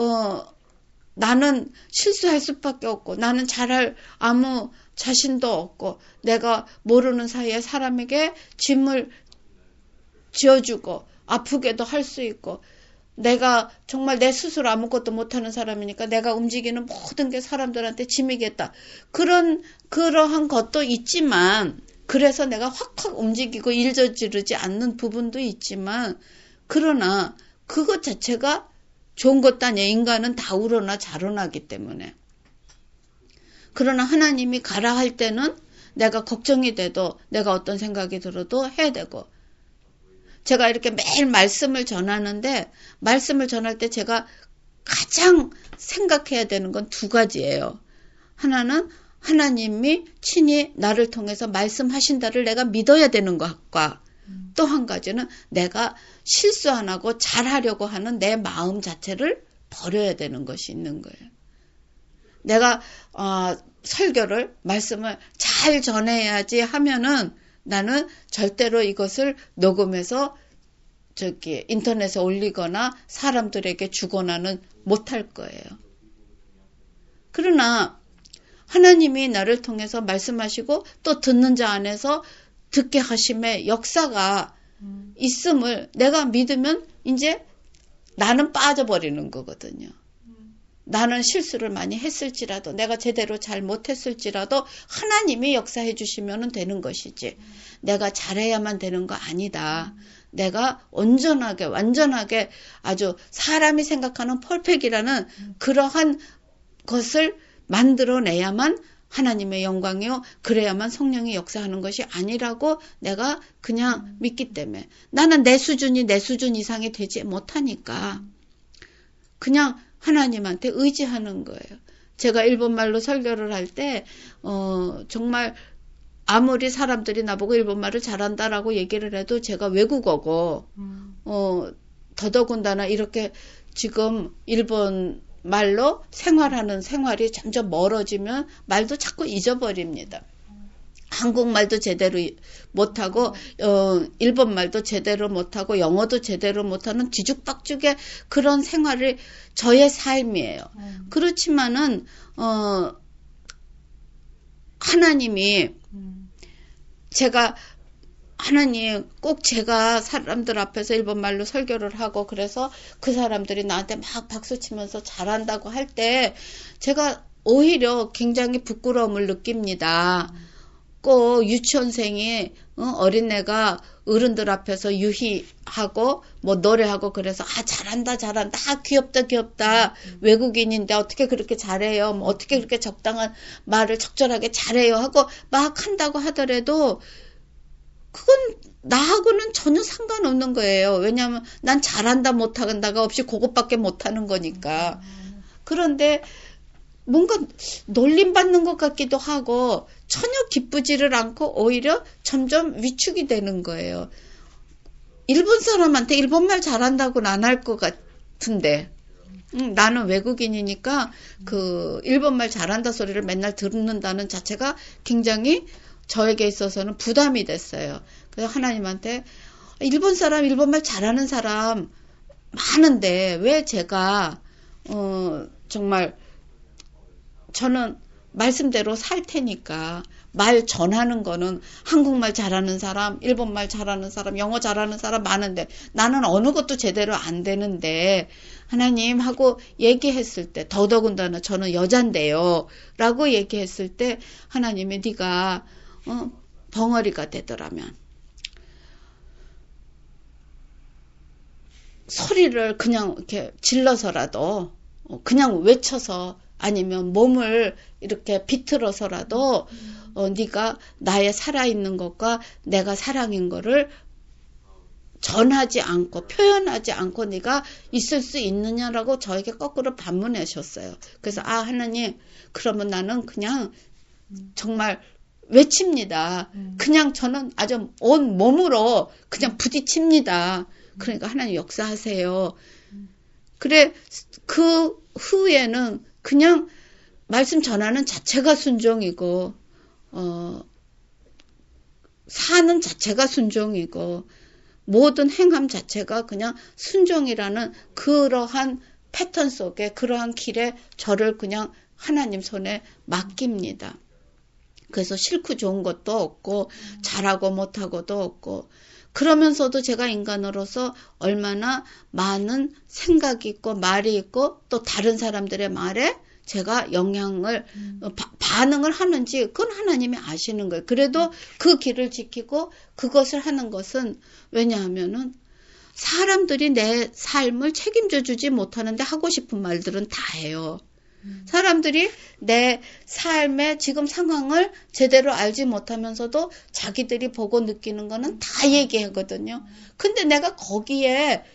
나는 실수할 수밖에 없고 나는 잘할 아무 자신도 없고 내가 모르는 사이에 사람에게 짐을 지어주고 아프게도 할 수 있고 내가 정말 내 스스로 아무것도 못하는 사람이니까 내가 움직이는 모든 게 사람들한테 짐이겠다. 그러한 것도 있지만 그래서 내가 확확 움직이고 일저지르지 않는 부분도 있지만 그러나 그것 자체가 좋은 것도 아니에요. 인간은 다 우러나 자라나기 때문에. 그러나 하나님이 가라 할 때는 내가 걱정이 돼도 내가 어떤 생각이 들어도 해야 되고 제가 이렇게 매일 말씀을 전하는데 말씀을 전할 때 제가 가장 생각해야 되는 건 두 가지예요. 하나는 하나님이 친히 나를 통해서 말씀하신다를 내가 믿어야 되는 것과 또 한 가지는 내가 실수 안 하고 잘하려고 하는 내 마음 자체를 버려야 되는 것이 있는 거예요. 내가 설교를 말씀을 잘 전해야지 하면은 나는 절대로 이것을 녹음해서 인터넷에 올리거나 사람들에게 주거나는 못할 거예요. 그러나 하나님이 나를 통해서 말씀하시고 또 듣는 자 안에서 듣게 하심의 역사가 있음을 내가 믿으면 이제 나는 빠져버리는 거거든요. 나는 실수를 많이 했을지라도 내가 제대로 잘 못했을지라도 하나님이 역사해 주시면 되는 것이지 내가 잘해야만 되는 거 아니다. 내가 완전하게 아주 사람이 생각하는 퍼펙이라는 그러한 것을 만들어내야만 하나님의 영광이요. 그래야만 성령이 역사하는 것이 아니라고 내가 그냥 믿기 때문에 나는 내 수준 이상이 되지 못하니까 그냥 하나님한테 의지하는 거예요. 제가 일본말로 설교를 할 때 정말 아무리 사람들이 나보고 일본말을 잘한다라고 얘기를 해도 제가 외국어고 더더군다나 이렇게 지금 일본 말로 생활이 점점 멀어지면 말도 자꾸 잊어버립니다. 한국말도 제대로 못하고 일본말도 제대로 못하고 영어도 제대로 못하는 뒤죽박죽의 그런 생활이 저의 삶이에요. 그렇지만은 하나님이 하나님 꼭 제가 사람들 앞에서 일본말로 설교를 하고 그래서 그 사람들이 나한테 막 박수치면서 잘한다고 할 때 제가 오히려 굉장히 부끄러움을 느낍니다. 꼭 유치원생이 어린애가 어른들 앞에서 유희하고 뭐 노래하고 그래서 잘한다 귀엽다 외국인인데 어떻게 그렇게 잘해요, 뭐 어떻게 그렇게 적당한 말을 적절하게 잘해요 하고 막 한다고 하더라도 그건 나하고는 전혀 상관없는 거예요. 왜냐하면 난 잘한다 못한다가 없이 그것밖에 못하는 거니까. 그런데 뭔가 놀림받는 것 같기도 하고 전혀 기쁘지를 않고 오히려 점점 위축이 되는 거예요. 일본 사람한테 일본말 잘한다고는 안 할 것 같은데 나는 외국인이니까 그 일본말 잘한다 소리를 맨날 듣는다는 자체가 굉장히 저에게 있어서는 부담이 됐어요. 그래서 하나님한테 일본 사람 일본말 잘하는 사람 많은데 왜 제가 정말 저는 말씀대로 살 테니까 말 전하는 거는 한국말 잘하는 사람, 일본말 잘하는 사람, 영어 잘하는 사람 많은데 나는 어느 것도 제대로 안 되는데 하나님 하고 얘기했을 때 더더군다나 저는 여잔데요 라고 얘기했을 때 하나님이 네가 벙어리가 되더라면 소리를 그냥 이렇게 질러서라도 그냥 외쳐서 아니면 몸을 이렇게 비틀어서라도 네가 나의 살아있는 것과 내가 사랑인 거를 전하지 않고 표현하지 않고 네가 있을 수 있느냐라고 저에게 거꾸로 반문하셨어요. 그래서 하나님 그러면 나는 그냥 정말 외칩니다. 그냥 저는 아주 온 몸으로 그냥 부딪힙니다. 그러니까 하나님 역사하세요. 그래 그 후에는 그냥 말씀 전하는 자체가 순종이고 사는 자체가 순종이고 모든 행함 자체가 그냥 순종이라는 그러한 패턴 속에 그러한 길에 저를 그냥 하나님 손에 맡깁니다. 그래서 싫고 좋은 것도 없고 잘하고 못하고도 없고 그러면서도 제가 인간으로서 얼마나 많은 생각이 있고 말이 있고 또 다른 사람들의 말에 제가 영향을 반응을 하는지 그건 하나님이 아시는 거예요. 그래도 그 길을 지키고 그것을 하는 것은 왜냐하면은 사람들이 내 삶을 책임져 주지 못하는데 하고 싶은 말들은 다 해요. 사람들이 내 삶의 지금 상황을 제대로 알지 못하면서도 자기들이 보고 느끼는 거는 다 얘기하거든요. 근데 내가 거기에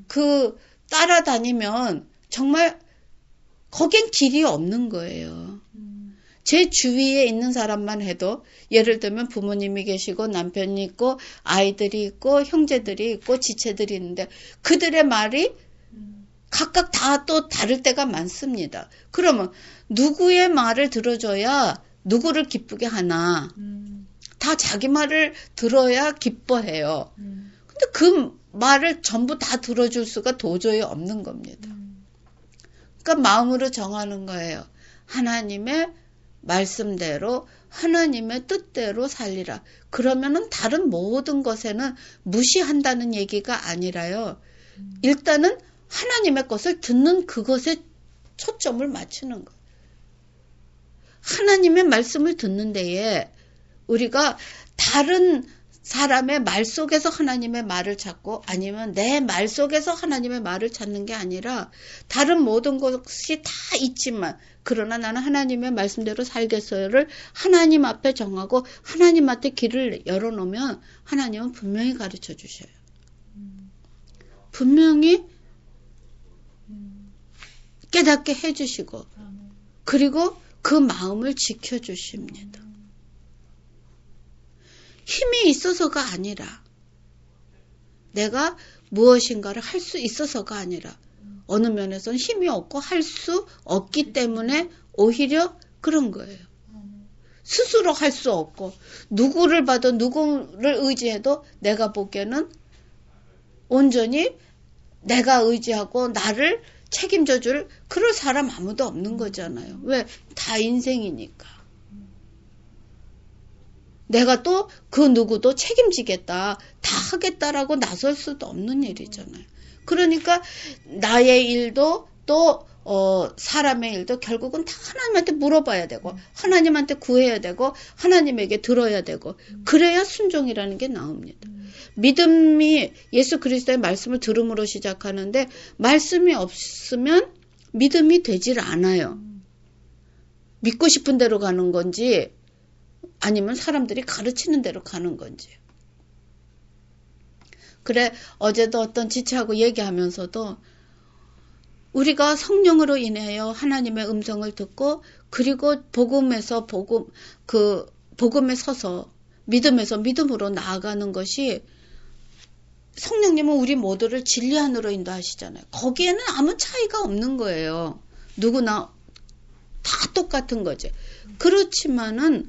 따라다니면 정말 거긴 길이 없는 거예요. 제 주위에 있는 사람만 해도 예를 들면 부모님이 계시고 남편이 있고 아이들이 있고 형제들이 있고 지체들이 있는데 그들의 말이 각각 다 또 다를 때가 많습니다. 그러면 누구의 말을 들어줘야 누구를 기쁘게 하나? 다 자기 말을 들어야 기뻐해요. 근데 그 말을 전부 다 들어줄 수가 도저히 없는 겁니다. 그러니까 마음으로 정하는 거예요. 하나님의 말씀대로 하나님의 뜻대로 살리라. 그러면은 다른 모든 것에는 무시한다는 얘기가 아니라요. 일단은 하나님의 것을 듣는 그것에 초점을 맞추는 거예요. 하나님의 말씀을 듣는 데에 우리가 다른 사람의 말 속에서 하나님의 말을 찾고 아니면 내 말 속에서 하나님의 말을 찾는 게 아니라 다른 모든 것이 다 있지만 그러나 나는 하나님의 말씀대로 살겠어요를 하나님 앞에 정하고 하나님한테 길을 열어놓으면 하나님은 분명히 가르쳐 주셔요. 분명히 깨닫게 해주시고 그리고 그 마음을 지켜주십니다. 힘이 있어서가 아니라 내가 무엇인가를 할 수 있어서가 아니라 어느 면에서는 힘이 없고 할 수 없기 때문에 오히려 그런 거예요. 스스로 할 수 없고 누구를 봐도 누구를 의지해도 내가 보기에는 온전히 내가 의지하고 나를 책임져 줄 그럴 사람 아무도 없는 거잖아요. 왜? 다 인생이니까. 내가 또 그 누구도 책임지겠다, 다 하겠다라고 나설 수도 없는 일이잖아요. 그러니까 나의 일도 또 사람의 일도 결국은 다 하나님한테 물어봐야 되고 하나님한테 구해야 되고 하나님에게 들어야 되고 그래야 순종이라는 게 나옵니다. 믿음이 예수 그리스도의 말씀을 들음으로 시작하는데 말씀이 없으면 믿음이 되질 않아요. 믿고 싶은 대로 가는 건지 아니면 사람들이 가르치는 대로 가는 건지. 그래 어제도 어떤 지체하고 얘기하면서도 우리가 성령으로 인하여 하나님의 음성을 듣고 그리고 복음에 서서 믿음에서 믿음으로 나아가는 것이 성령님은 우리 모두를 진리 안으로 인도하시잖아요. 거기에는 아무 차이가 없는 거예요. 누구나 다 똑같은 거지. 그렇지만은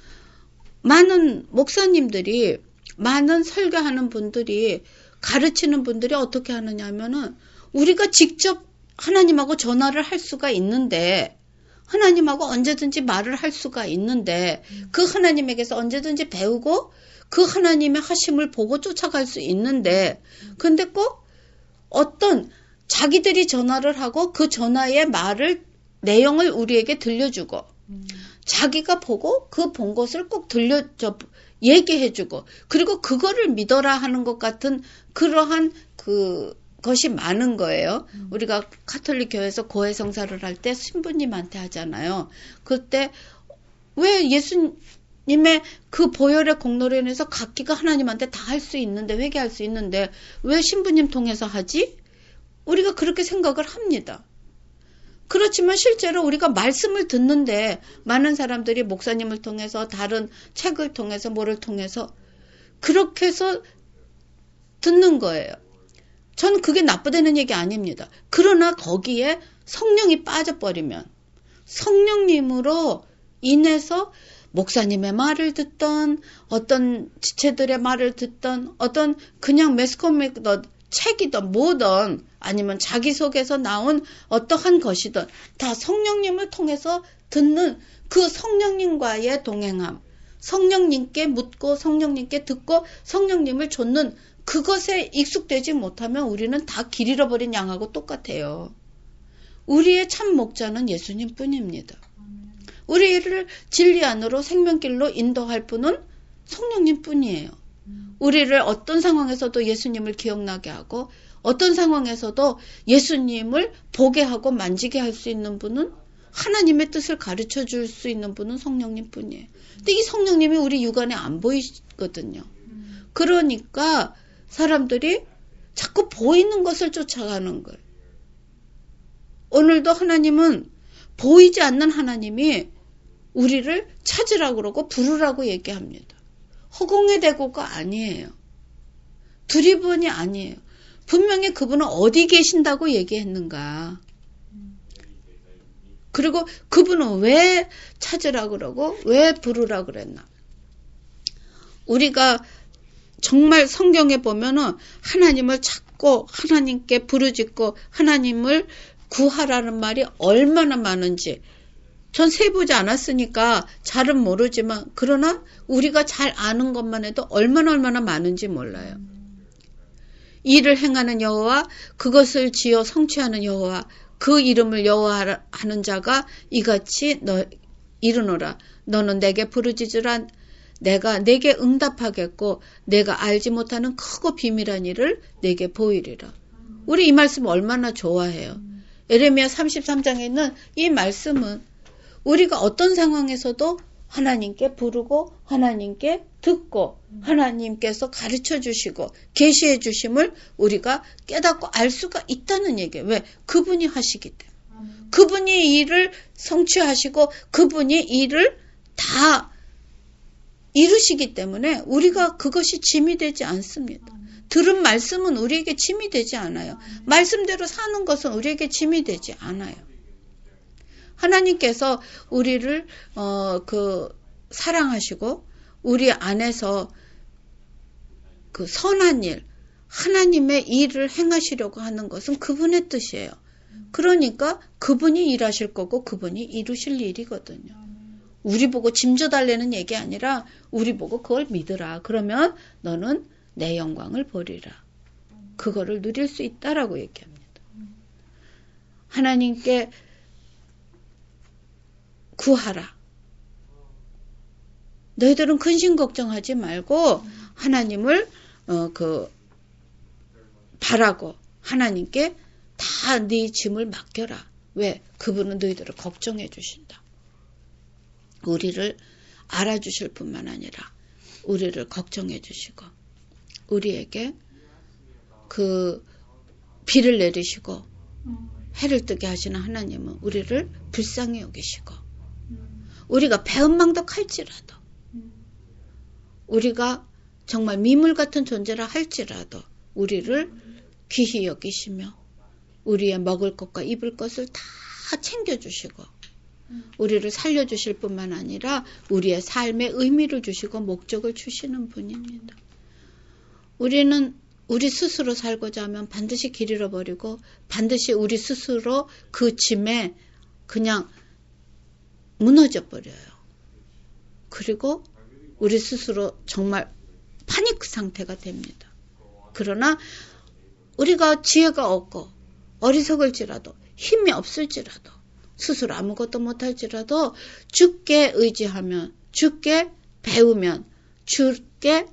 많은 목사님들이 많은 설교하는 분들이 가르치는 분들이 어떻게 하느냐 하면은 우리가 직접 하나님하고 전화를 할 수가 있는데 하나님하고 언제든지 말을 할 수가 있는데 그 하나님에게서 언제든지 배우고 그 하나님의 하심을 보고 쫓아갈 수 있는데 근데 꼭 어떤 자기들이 전화를 하고 그 전화의 내용을 우리에게 들려주고 자기가 보고 그 본 것을 꼭 얘기해주고 그리고 그거를 믿어라 하는 것 같은 그러한 것이 많은 거예요. 우리가 가톨릭 교회에서 고해성사를 할 때 신부님한테 하잖아요. 그때 왜 예수님의 그 보혈의 공로로 인해서 각기가 하나님한테 다 할 수 있는데 회개할 수 있는데 왜 신부님 통해서 하지? 우리가 그렇게 생각을 합니다. 그렇지만 실제로 우리가 말씀을 듣는데 많은 사람들이 목사님을 통해서 다른 책을 통해서 뭐를 통해서 그렇게 해서 듣는 거예요. 저는 그게 나쁘다는 얘기 아닙니다. 그러나 거기에 성령이 빠져버리면 성령님으로 인해서 목사님의 말을 듣던 어떤 지체들의 말을 듣던 어떤 그냥 매스컴이든 책이든 뭐든 아니면 자기 속에서 나온 어떠한 것이든 다 성령님을 통해서 듣는 그 성령님과의 동행함, 성령님께 묻고 성령님께 듣고 성령님을 좇는 그것에 익숙되지 못하면 우리는 다 길 잃어버린 양하고 똑같아요. 우리의 참 목자는 예수님 뿐입니다. 우리를 진리 안으로 생명길로 인도할 분은 성령님 뿐이에요. 우리를 어떤 상황에서도 예수님을 기억나게 하고 어떤 상황에서도 예수님을 보게 하고 만지게 할 수 있는 분은 하나님의 뜻을 가르쳐 줄 수 있는 분은 성령님 뿐이에요. 근데 이 성령님이 우리 육안에 안 보이거든요. 그러니까 사람들이 자꾸 보이는 것을 쫓아가는 거예요. 오늘도 하나님은 보이지 않는 하나님이 우리를 찾으라고 그러고 부르라고 얘기합니다. 허공의 대고가 아니에요. 두리번이 아니에요. 분명히 그분은 어디 계신다고 얘기했는가. 그리고 그분은 왜 찾으라고 그러고 왜 부르라고 그랬나. 우리가 정말 성경에 보면은 하나님을 찾고 하나님께 부르짖고 하나님을 구하라는 말이 얼마나 많은지 전 세보지 않았으니까 잘은 모르지만 그러나 우리가 잘 아는 것만 해도 얼마나 많은지 몰라요. 일을 행하는 여호와 그것을 지어 성취하는 여호와 그 이름을 여호와 하는 자가 이같이 이르노라. 너는 내게 부르짖으라. 내가 내게 응답하겠고 내가 알지 못하는 크고 비밀한 일을 내게 보이리라. 우리 이 말씀 얼마나 좋아해요. 예레미야 33장에 있는 이 말씀은 우리가 어떤 상황에서도 하나님께 부르고 하나님께 듣고 하나님께서 가르쳐 주시고 계시해 주심을 우리가 깨닫고 알 수가 있다는 얘기예요. 왜? 그분이 하시기 때문에. 그분이 일을 성취하시고 그분이 일을 다 이루시기 때문에 우리가 그것이 짐이 되지 않습니다. 들은 말씀은 우리에게 짐이 되지 않아요. 말씀대로 사는 것은 우리에게 짐이 되지 않아요. 하나님께서 우리를 사랑하시고 우리 안에서 그 선한 일, 하나님의 일을 행하시려고 하는 것은 그분의 뜻이에요. 그러니까 그분이 일하실 거고 그분이 이루실 일이거든요. 우리 보고 짐져달라는 얘기 아니라 우리 보고 그걸 믿으라. 그러면 너는 내 영광을 보리라. 그거를 누릴 수 있다라고 얘기합니다. 하나님께 구하라. 너희들은 근심 걱정하지 말고 하나님을 바라고 하나님께 다 네 짐을 맡겨라. 왜? 그분은 너희들을 걱정해 주신다. 우리를 알아주실 뿐만 아니라 우리를 걱정해 주시고 우리에게 그 비를 내리시고 해를 뜨게 하시는 하나님은 우리를 불쌍히 여기시고 우리가 배은망덕할지라도 우리가 정말 미물 같은 존재라 할지라도 우리를 귀히 여기시며 우리의 먹을 것과 입을 것을 다 챙겨주시고 우리를 살려주실 뿐만 아니라 우리의 삶에 의미를 주시고 목적을 주시는 분입니다. 우리는 우리 스스로 살고자 하면 반드시 길 잃어버리고 반드시 우리 스스로 그 짐에 그냥 무너져 버려요. 그리고 우리 스스로 정말 파닉 상태가 됩니다. 그러나 우리가 지혜가 없고 어리석을지라도 힘이 없을지라도 스스로 아무것도 못할지라도 주께 의지하면 주께 배우면 주께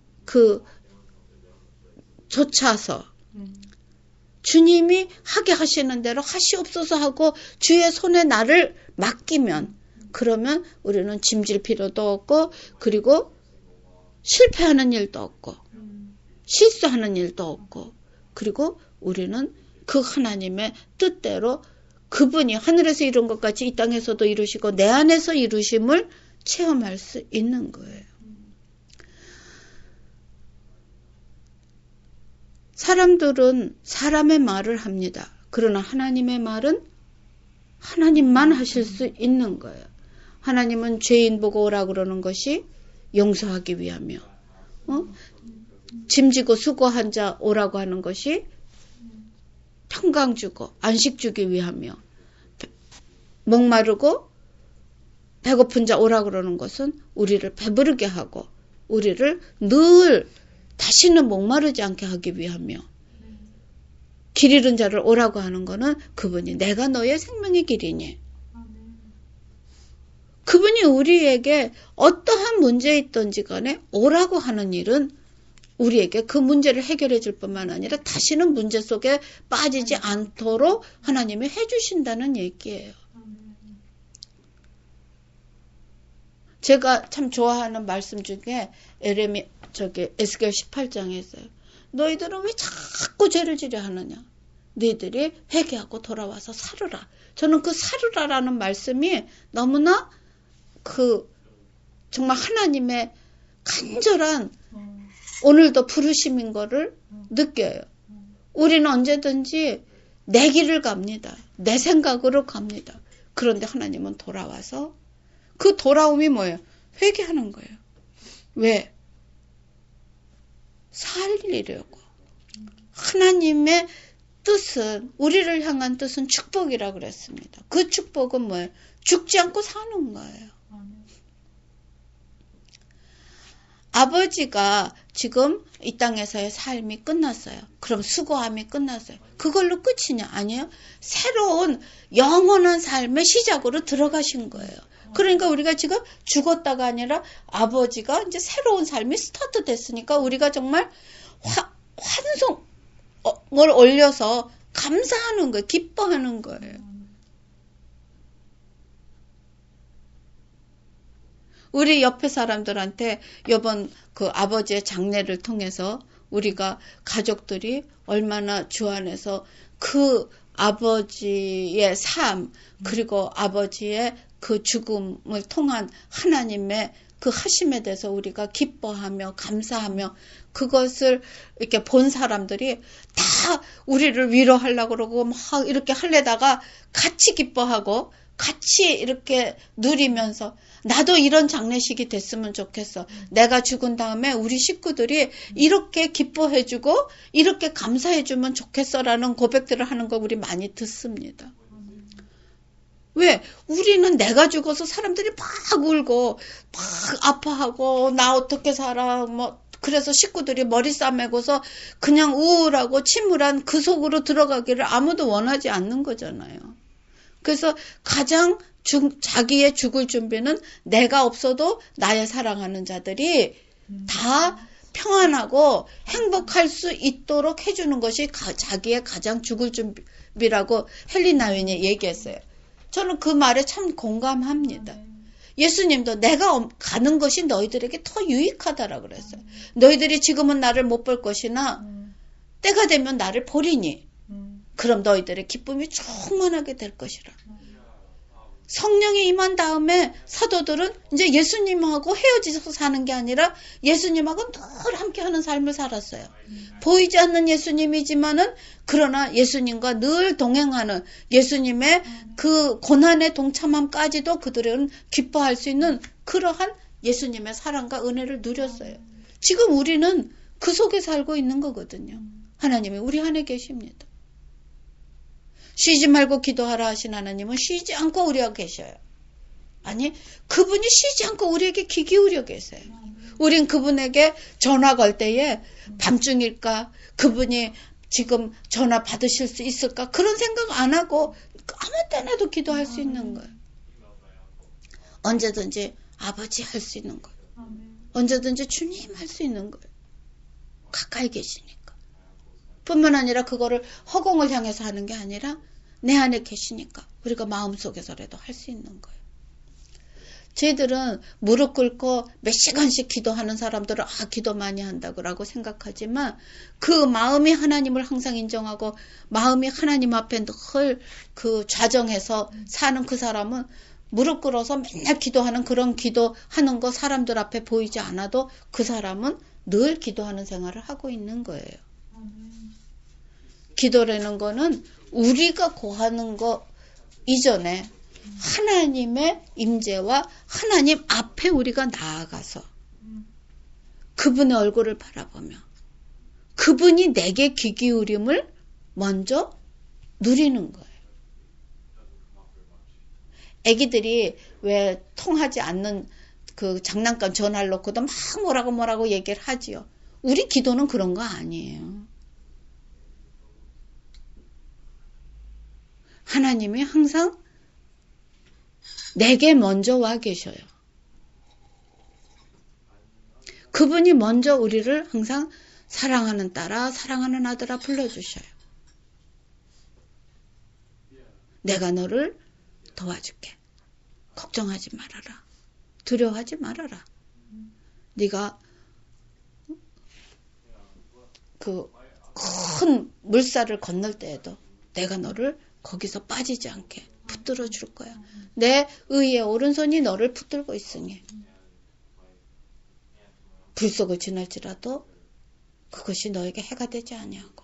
쫓아서 주님이 하게 하시는 대로 하시옵소서 하고 주의 손에 나를 맡기면 그러면 우리는 짐질 필요도 없고 그리고 실패하는 일도 없고 실수하는 일도 없고 그리고 우리는 그 하나님의 뜻대로 그분이 하늘에서 이룬 것 같이 이 땅에서도 이루시고 내 안에서 이루심을 체험할 수 있는 거예요. 사람들은 사람의 말을 합니다. 그러나 하나님의 말은 하나님만 하실 수 있는 거예요. 하나님은 죄인 보고 오라 그러는 것이 용서하기 위하며 짐지고 수고한 자 오라고 하는 것이 평강 주고 안식 주기 위하며 목마르고 배고픈 자 오라 그러는 것은 우리를 배부르게 하고 우리를 늘 다시는 목마르지 않게 하기 위하며 길 잃은 자를 오라고 하는 것은 그분이 내가 너의 생명의 길이니 그분이 우리에게 어떠한 문제 있든지 간에 오라고 하는 일은 우리에게 그 문제를 해결해 줄 뿐만 아니라 다시는 문제 속에 빠지지 않도록 하나님이 해주신다는 얘기예요. 제가 참 좋아하는 말씀 중에 에스겔 18장에 있어요. 너희들은 왜 자꾸 죄를 지려 하느냐? 너희들이 회개하고 돌아와서 살으라. 저는 그 살으라라는 말씀이 너무나 정말 하나님의 간절한 오늘도 부르심인 거를 느껴요. 우리는 언제든지 내 길을 갑니다. 내 생각으로 갑니다. 그런데 하나님은 돌아와서 그 돌아옴이 뭐예요? 회개하는 거예요. 왜? 살리려고. 하나님의 뜻은 우리를 향한 뜻은 축복이라고 그랬습니다. 그 축복은 뭐예요? 죽지 않고 사는 거예요. 아버지가 지금 이 땅에서의 삶이 끝났어요. 그럼 수고함이 끝났어요. 그걸로 끝이냐? 아니에요. 새로운 영원한 삶의 시작으로 들어가신 거예요. 그러니까 우리가 지금 죽었다가 아니라 아버지가 이제 새로운 삶이 스타트 됐으니까 우리가 정말 환송을 올려서 감사하는 거예요. 기뻐하는 거예요. 우리 옆에 사람들한테 이번 그 아버지의 장례를 통해서 우리가 가족들이 얼마나 주 안에서 그 아버지의 삶 그리고 아버지의 그 죽음을 통한 하나님의 그 하심에 대해서 우리가 기뻐하며 감사하며 그것을 이렇게 본 사람들이 다 우리를 위로하려고 그러고 막 이렇게 하려다가 같이 기뻐하고 같이 이렇게 누리면서 나도 이런 장례식이 됐으면 좋겠어. 내가 죽은 다음에 우리 식구들이 이렇게 기뻐해주고 이렇게 감사해주면 좋겠어라는 고백들을 하는 거 우리 많이 듣습니다. 왜? 우리는 내가 죽어서 사람들이 막 울고 막 아파하고 나 어떻게 살아 뭐 그래서 식구들이 머리 싸매고서 그냥 우울하고 침울한 그 속으로 들어가기를 아무도 원하지 않는 거잖아요. 그래서 가장 자기의 죽을 준비는 내가 없어도 나의 사랑하는 자들이 다 평안하고 행복할 수 있도록 해주는 것이 자기의 가장 죽을 준비라고 헬리나 윈이 얘기했어요. 저는 그 말에 참 공감합니다. 예수님도 내가 가는 것이 너희들에게 더 유익하다라고 그랬어요. 너희들이 지금은 나를 못 볼 것이나 때가 되면 나를 보리니 그럼 너희들의 기쁨이 충만하게 될 것이라. 성령이 임한 다음에 사도들은 이제 예수님하고 헤어지서 사는 게 아니라 예수님하고 늘 함께하는 삶을 살았어요. 보이지 않는 예수님이지만은 그러나 예수님과 늘 동행하는 예수님의 그 고난의 동참함까지도 그들은 기뻐할 수 있는 그러한 예수님의 사랑과 은혜를 누렸어요. 지금 우리는 그 속에 살고 있는 거거든요. 하나님이 우리 안에 계십니다. 쉬지 말고 기도하라 하신 하나님은 쉬지 않고 우리와 계셔요. 아니, 그분이 쉬지 않고 우리에게 귀 기울여 계세요. 우린 그분에게 전화 걸 때에 밤중일까? 그분이 지금 전화 받으실 수 있을까? 그런 생각 안 하고 아무 때나도 기도할 수 있는 거예요. 언제든지 아버지 할 수 있는 거예요. 언제든지 주님 할 수 있는 거예요. 가까이 계시니까. 뿐만 아니라 그거를 허공을 향해서 하는 게 아니라 내 안에 계시니까 우리가 마음속에서라도 할 수 있는 거예요. 저희들은 무릎 꿇고 몇 시간씩 기도하는 사람들은 기도 많이 한다고 생각하지만 그 마음이 하나님을 항상 인정하고 마음이 하나님 앞에 늘 그 좌정해서 사는 그 사람은 무릎 꿇어서 맨날 기도하는 그런 기도하는 거 사람들 앞에 보이지 않아도 그 사람은 늘 기도하는 생활을 하고 있는 거예요. 기도라는 거는 우리가 고하는 거 이전에 하나님의 임재와 하나님 앞에 우리가 나아가서 그분의 얼굴을 바라보며 그분이 내게 귀 기울임을 먼저 누리는 거예요. 애기들이 왜 통하지 않는 그 장난감 전화를 놓고도 막 뭐라고 얘기를 하지요. 우리 기도는 그런 거 아니에요. 하나님이 항상 내게 먼저 와 계셔요. 그분이 먼저 우리를 항상 사랑하는 딸아, 사랑하는 아들아 불러주셔요. 내가 너를 도와줄게. 걱정하지 말아라. 두려워하지 말아라. 네가 그 큰 물살을 건널 때에도 내가 너를 거기서 빠지지 않게 붙들어 줄 거야. 내 의의 오른손이 너를 붙들고 있으니 불 속을 지날지라도 그것이 너에게 해가 되지 아니하고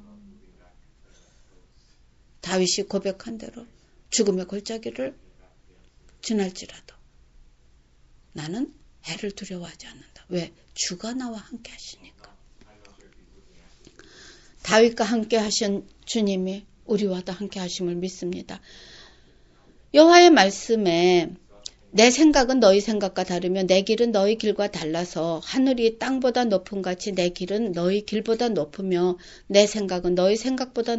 다윗이 고백한 대로 죽음의 골짜기를 지날지라도 나는 해를 두려워하지 않는다. 왜? 주가 나와 함께 하시니까. 다윗과 함께 하신 주님이 우리와도 함께 하심을 믿습니다. 여호와의 말씀에 내 생각은 너희 생각과 다르며 내 길은 너희 길과 달라서 하늘이 땅보다 높음 같이 내 길은 너희 길보다 높으며 내 생각은 너희 생각보다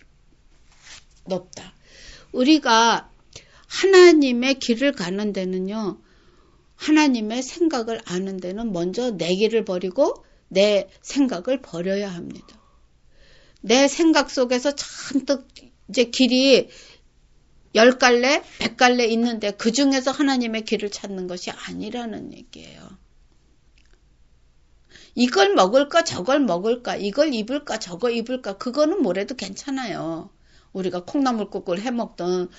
높다. 우리가 하나님의 길을 가는 데는요. 하나님의 생각을 아는 데는 먼저 내 길을 버리고 내 생각을 버려야 합니다. 내 생각 속에서 잔뜩 이제 길이 10갈래, 100갈래 있는데 그 중에서 하나님의 길을 찾는 것이 아니라는 얘기예요. 이걸 먹을까 저걸 먹을까 이걸 입을까 저거 입을까 그거는 뭐래도 괜찮아요. 우리가 콩나물국을 해먹던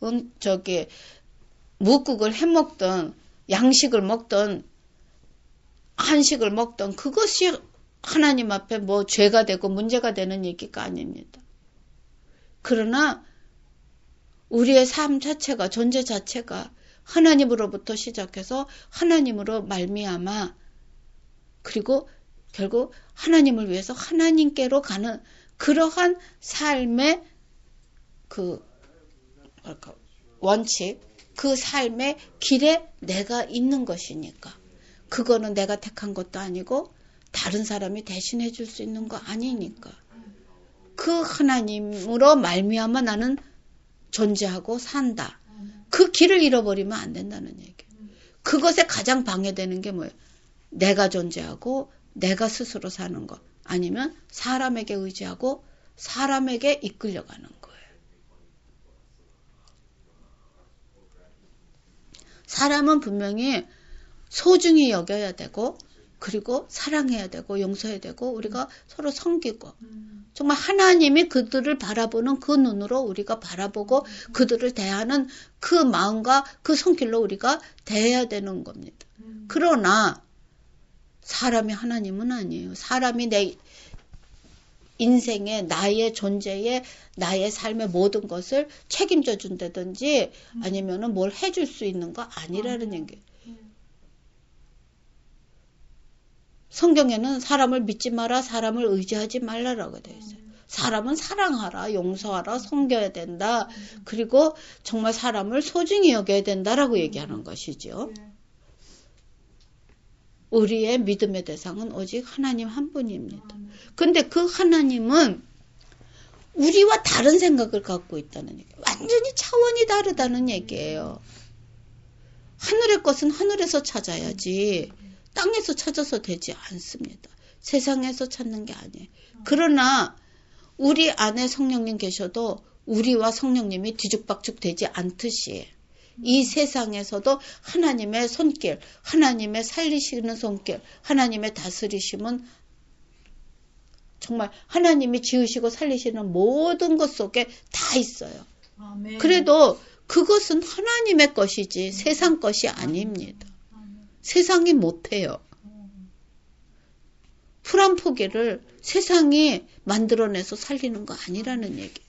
묵국을 해먹던 양식을 먹던 한식을 먹던 그것이 하나님 앞에 뭐 죄가 되고 문제가 되는 얘기가 아닙니다. 그러나 우리의 삶 자체가 존재 자체가 하나님으로부터 시작해서 하나님으로 말미암아 그리고 결국 하나님을 위해서 하나님께로 가는 그러한 삶의 원칙, 그 삶의 길에 내가 있는 것이니까. 그거는 내가 택한 것도 아니고 다른 사람이 대신해 줄 수 있는 거 아니니까. 그 하나님으로 말미암아 나는 존재하고 산다. 그 길을 잃어버리면 안 된다는 얘기예요. 그것에 가장 방해되는 게 뭐예요? 내가 존재하고 내가 스스로 사는 것. 아니면 사람에게 의지하고 사람에게 이끌려가는 거예요. 사람은 분명히 소중히 여겨야 되고 그리고 사랑해야 되고 용서해야 되고 우리가 서로 섬기고 정말 하나님이 그들을 바라보는 그 눈으로 우리가 바라보고 그들을 대하는 그 마음과 그 손길로 우리가 대해야 되는 겁니다. 그러나 사람이 하나님은 아니에요. 사람이 내 인생에 나의 존재에 나의 삶의 모든 것을 책임져 준다든지 아니면은 뭘 해줄 수 있는 거 아니라는 얘기예요. 성경에는 사람을 믿지 마라, 사람을 의지하지 말라라고 되어 있어요. 사람은 사랑하라, 용서하라, 섬겨야 된다. 그리고 정말 사람을 소중히 여겨야 된다라고 얘기하는 것이죠. 우리의 믿음의 대상은 오직 하나님 한 분입니다. 근데 그 하나님은 우리와 다른 생각을 갖고 있다는 얘기예요. 완전히 차원이 다르다는 얘기예요. 하늘의 것은 하늘에서 찾아야지 땅에서 찾아서 되지 않습니다. 세상에서 찾는 게 아니에요. 그러나 우리 안에 성령님 계셔도 우리와 성령님이 뒤죽박죽 되지 않듯이 이 세상에서도 하나님의 손길, 하나님의 살리시는 손길, 하나님의 다스리심은 정말 하나님이 지으시고 살리시는 모든 것 속에 다 있어요. 아멘. 그래도 그것은 하나님의 것이지 세상 것이 아닙니다. 세상이 못해요. 풀 한 포기를 세상이 만들어내서 살리는 거 아니라는 얘기.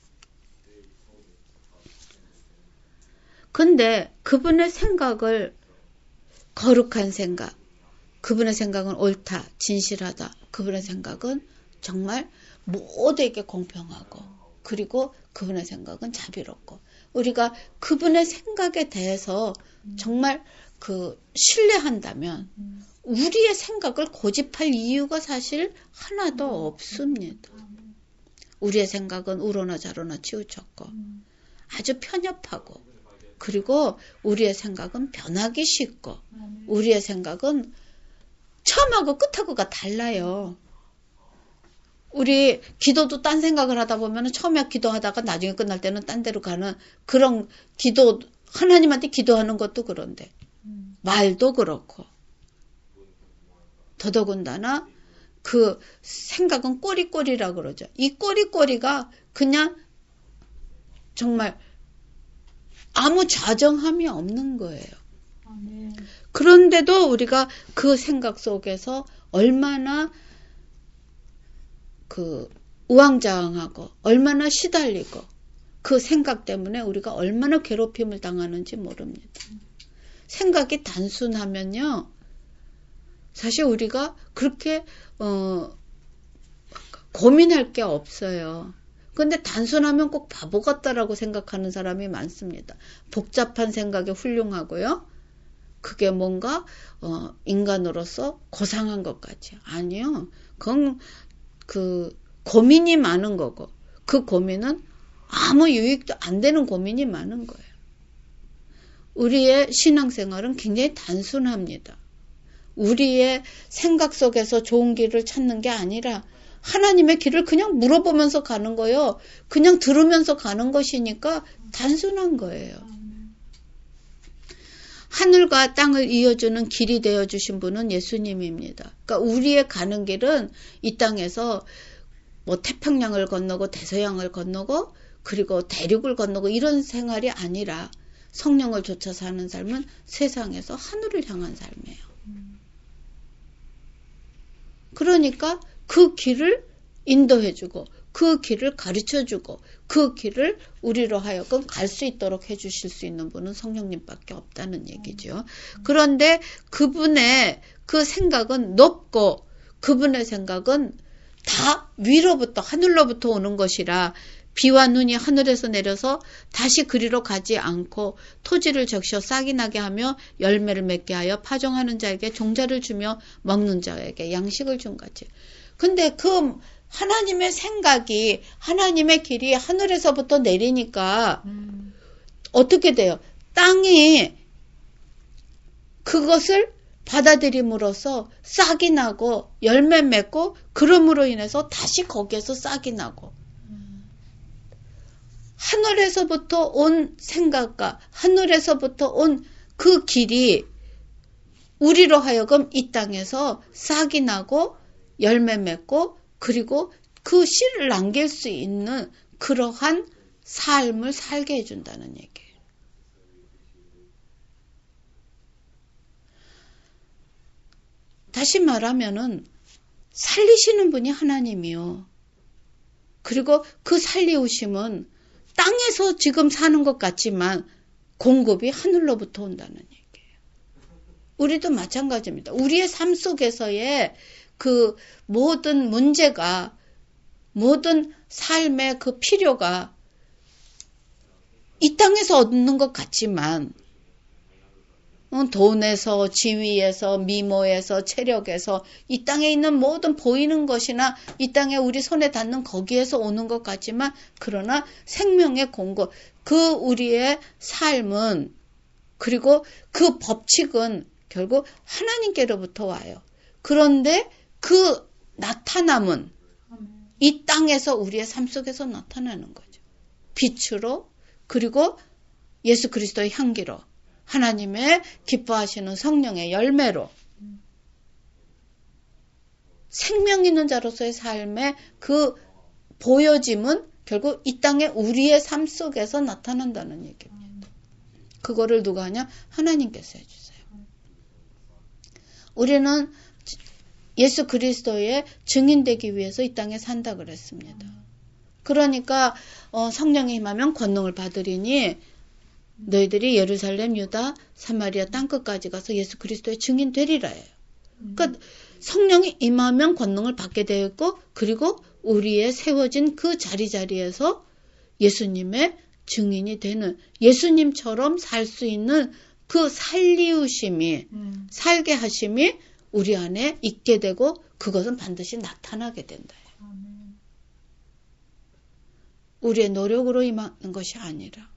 근데 그분의 생각을 거룩한 생각, 그분의 생각은 옳다, 진실하다. 그분의 생각은 정말 모두에게 공평하고 그리고 그분의 생각은 자비롭고 우리가 그분의 생각에 대해서 정말 신뢰한다면 우리의 생각을 고집할 이유가 사실 하나도 없습니다. 우리의 생각은 우로나 좌로나 치우쳤고 아주 편협하고 그리고 우리의 생각은 변하기 쉽고 우리의 생각은 처음하고 끝하고가 달라요. 우리 기도도 딴 생각을 하다 보면 처음에 기도하다가 나중에 끝날 때는 딴 데로 가는 그런 기도, 하나님한테 기도하는 것도 그런데 말도 그렇고 더더군다나 그 생각은 꼬리꼬리라고 그러죠. 이 꼬리꼬리가 그냥 정말 아무 좌정함이 없는 거예요. 그런데도 우리가 그 생각 속에서 얼마나 우왕좌왕하고 얼마나 시달리고 그 생각 때문에 우리가 얼마나 괴롭힘을 당하는지 모릅니다. 생각이 단순하면요. 사실 우리가 그렇게 고민할 게 없어요. 근데 단순하면 꼭 바보 같다라고 생각하는 사람이 많습니다. 복잡한 생각이 훌륭하고요. 그게 뭔가 인간으로서 고상한 것 같지. 아니요. 그건 고민이 많은 거고 그 고민은 아무 유익도 안 되는 고민이 많은 거예요. 우리의 신앙생활은 굉장히 단순합니다. 우리의 생각 속에서 좋은 길을 찾는 게 아니라 하나님의 길을 그냥 물어보면서 가는 거예요. 그냥 들으면서 가는 것이니까 단순한 거예요. 하늘과 땅을 이어주는 길이 되어주신 분은 예수님입니다. 그러니까 우리의 가는 길은 이 땅에서 뭐 태평양을 건너고 대서양을 건너고 그리고 대륙을 건너고 이런 생활이 아니라 성령을 좇아 사는 삶은 세상에서 하늘을 향한 삶이에요. 그러니까 그 길을 인도해주고 그 길을 가르쳐주고 그 길을 우리로 하여금 갈 수 있도록 해주실 수 있는 분은 성령님밖에 없다는 얘기죠. 그런데 그분의 그 생각은 높고 그분의 생각은 다 위로부터 하늘로부터 오는 것이라 비와 눈이 하늘에서 내려서 다시 그리로 가지 않고 토지를 적셔 싹이 나게 하며 열매를 맺게 하여 파종하는 자에게 종자를 주며 먹는 자에게 양식을 준 같이. 근데 그 하나님의 생각이, 하나님의 길이 하늘에서부터 내리니까 어떻게 돼요? 땅이 그것을 받아들임으로써 싹이 나고 열매 맺고, 그럼으로 인해서 다시 거기에서 싹이 나고, 하늘에서부터 온 생각과 하늘에서부터 온 그 길이 우리로 하여금 이 땅에서 싹이 나고 열매 맺고, 그리고 그 씨를 남길 수 있는 그러한 삶을 살게 해준다는 얘기예요. 다시 말하면은 살리시는 분이 하나님이요. 그리고 그 살리우심은 땅에서 지금 사는 것 같지만 공급이 하늘로부터 온다는 얘기예요. 우리도 마찬가지입니다. 우리의 삶 속에서의 그 모든 문제가, 모든 삶의 그 필요가 이 땅에서 얻는 것 같지만 돈에서, 지위에서, 미모에서, 체력에서, 이 땅에 있는 모든 보이는 것이나 이 땅에 우리 손에 닿는 거기에서 오는 것 같지만, 그러나 생명의 공급, 그 우리의 삶은, 그리고 그 법칙은 결국 하나님께로부터 와요. 그런데 그 나타남은 이 땅에서 우리의 삶 속에서 나타나는 거죠. 빛으로, 그리고 예수 그리스도의 향기로, 하나님의 기뻐하시는 성령의 열매로, 생명 있는 자로서의 삶의 그 보여짐은 결국 이 땅에 우리의 삶 속에서 나타난다는 얘기입니다. 그거를 누가 하냐? 하나님께서 해주세요. 우리는 예수 그리스도의 증인되기 위해서 이 땅에 산다 그랬습니다. 그러니까 성령이 임하면 권능을 받으리니 너희들이 예루살렘, 유다, 사마리아 땅끝까지 가서 예수 그리스도의 증인 되리라예요. 그러니까 성령이 임하면 권능을 받게 되어 있고, 그리고 우리의 세워진 그 자리자리에서 예수님의 증인이 되는, 예수님처럼 살 수 있는 그 살리우심이, 살게 하심이 우리 안에 있게 되고, 그것은 반드시 나타나게 된다. 우리의 노력으로 임하는 것이 아니라.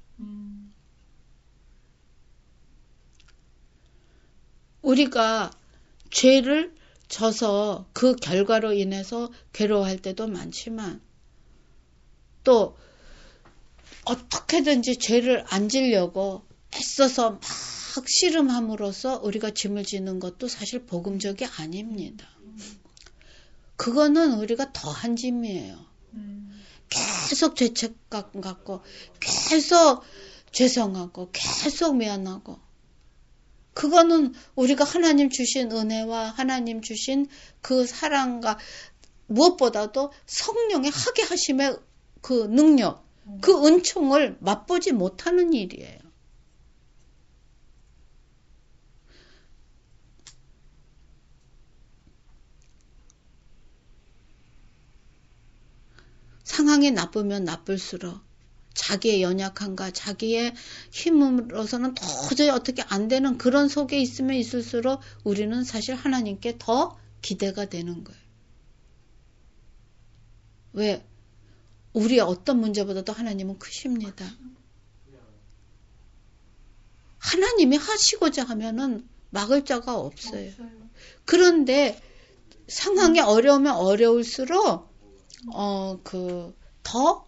우리가 죄를 져서 그 결과로 인해서 괴로워할 때도 많지만, 또 어떻게든지 죄를 안 지려고 애써서 막 씨름함으로써 우리가 짐을 지는 것도 사실 복음적이 아닙니다. 그거는 우리가 더한 짐이에요. 계속 죄책감 갖고, 계속 죄송하고, 계속 미안하고, 그거는 우리가 하나님 주신 은혜와 하나님 주신 그 사랑과 무엇보다도 성령의 하게 하심의 그 능력, 그 은총을 맛보지 못하는 일이에요. 상황이 나쁘면 나쁠수록 자기의 연약함과 자기의 힘으로서는 도저히 어떻게 안 되는 그런 속에 있으면 있을수록 우리는 사실 하나님께 더 기대가 되는 거예요. 왜? 우리의 어떤 문제보다도 하나님은 크십니다. 하나님이 하시고자 하면은 막을 자가 없어요. 그런데 상황이 어려우면 어려울수록 더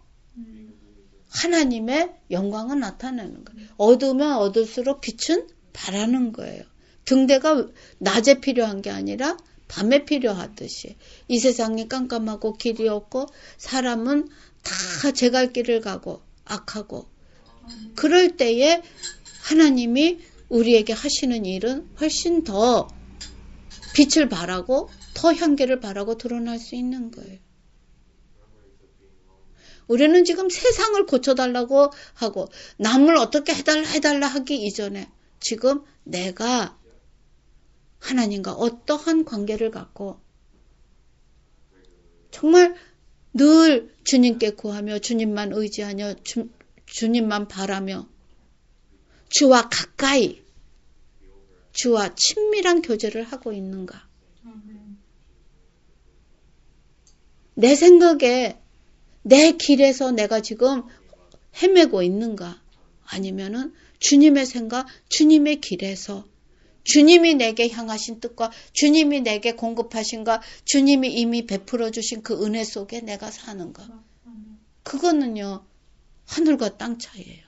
하나님의 영광은 나타나는 거예요. 어두우면 어두울수록 빛은 바라는 거예요. 등대가 낮에 필요한 게 아니라 밤에 필요하듯이 이 세상이 깜깜하고 길이 없고 사람은 다 제 갈 길을 가고 악하고, 그럴 때에 하나님이 우리에게 하시는 일은 훨씬 더 빛을 발하고 더 향기를 발하고 드러날 수 있는 거예요. 우리는 지금 세상을 고쳐달라고 하고 남을 어떻게 해달라 하기 이전에 지금 내가 하나님과 어떠한 관계를 갖고 정말 늘 주님께 구하며 주님만 의지하며 주님만 바라며 주와 가까이 주와 친밀한 교제를 하고 있는가? 내 생각에 내 길에서 내가 지금 헤매고 있는가? 아니면은 주님의 생각, 주님의 길에서 주님이 내게 향하신 뜻과 주님이 내게 공급하신가, 주님이 이미 베풀어 주신 그 은혜 속에 내가 사는가? 그거는요, 하늘과 땅 차이예요.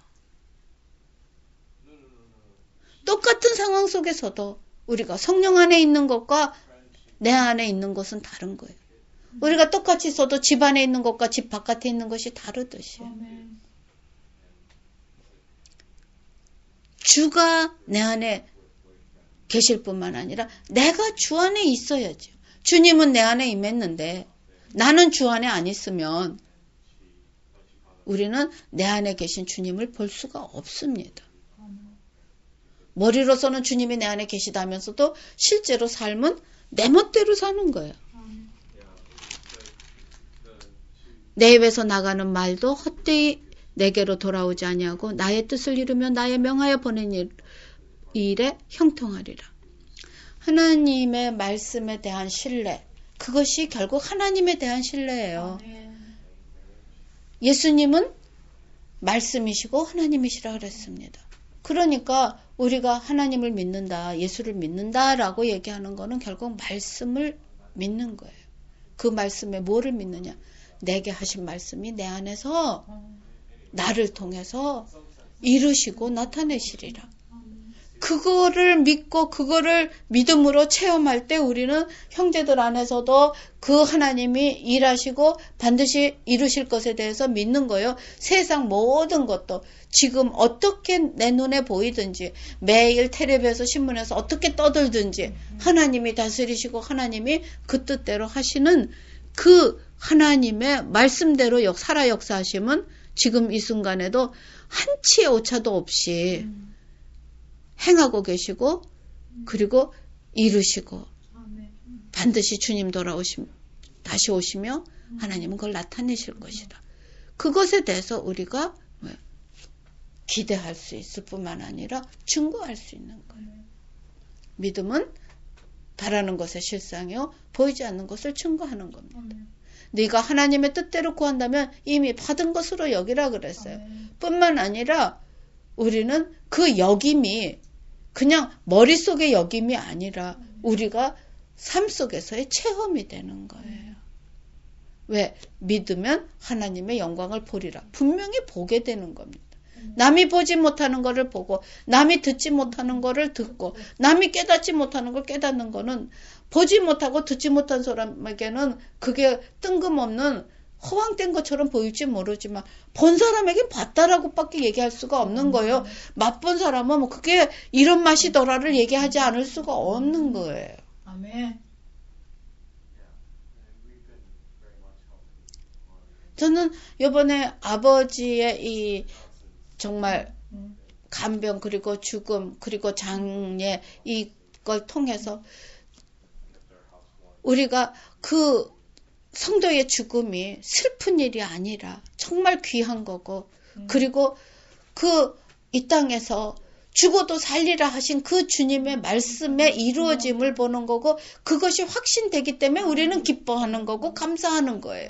똑같은 상황 속에서도 우리가 성령 안에 있는 것과 내 안에 있는 것은 다른 거예요. 우리가 똑같이 있어도 집 안에 있는 것과 집 바깥에 있는 것이 다르듯이. 주가 내 안에 계실 뿐만 아니라 내가 주 안에 있어야죠. 주님은 내 안에 임했는데 나는 주 안에 안 있으면 우리는 내 안에 계신 주님을 볼 수가 없습니다. 머리로서는 주님이 내 안에 계시다면서도 실제로 삶은 내 멋대로 사는 거예요. 내 입에서 나가는 말도 헛되이 내게로 돌아오지 아니하고 나의 뜻을 이루며 나의 명하여 보낸 일에 형통하리라. 하나님의 말씀에 대한 신뢰, 그것이 결국 하나님에 대한 신뢰예요. 예수님은 말씀이시고 하나님이시라 그랬습니다. 그러니까 우리가 하나님을 믿는다, 예수를 믿는다라고 얘기하는 거는 결국 말씀을 믿는 거예요. 그 말씀에 뭐를 믿느냐? 내게 하신 말씀이 내 안에서 나를 통해서 이루시고 나타내시리라. 그거를 믿고 그거를 믿음으로 체험할 때 우리는 형제들 안에서도 그 하나님이 일하시고 반드시 이루실 것에 대해서 믿는 거예요. 세상 모든 것도 지금 어떻게 내 눈에 보이든지 매일 텔레비에서 신문에서 어떻게 떠들든지 하나님이 다스리시고 하나님이 그 뜻대로 하시는 그 하나님의 말씀대로 살아 역사하심은 지금 이 순간에도 한치의 오차도 없이 행하고 계시고 그리고 이루시고 반드시 주님 다시 오시며 하나님은 그걸 나타내실 것이다. 그것에 대해서 우리가 기대할 수 있을 뿐만 아니라 증거할 수 있는 거예요. 믿음은 바라는 것의 실상이요 보이지 않는 것을 증거하는 겁니다. 네가 하나님의 뜻대로 구한다면 이미 받은 것으로 여기라 그랬어요. 뿐만 아니라 우리는 그 여김이 그냥 머릿속의 여김이 아니라 우리가 삶 속에서의 체험이 되는 거예요. 왜? 믿으면 하나님의 영광을 보리라. 분명히 보게 되는 겁니다. 남이 보지 못하는 거를 보고 남이 듣지 못하는 거를 듣고 남이 깨닫지 못하는 걸 깨닫는 거는 보지 못하고 듣지 못한 사람에게는 그게 뜬금없는 허황된 것처럼 보일지 모르지만 본 사람에겐 봤다라고 밖에 얘기할 수가 없는 거예요. 맛본 사람은 뭐 그게 이런 맛이더라를 얘기하지 않을 수가 없는 거예요. 아멘. 저는 이번에 아버지의 이 정말 간병 그리고 죽음 그리고 장례 이걸 통해서 우리가 그 성도의 죽음이 슬픈 일이 아니라 정말 귀한 거고 그리고 그 이 땅에서 죽어도 살리라 하신 그 주님의 말씀에 이루어짐을 보는 거고 그것이 확신되기 때문에 우리는 기뻐하는 거고 감사하는 거예요.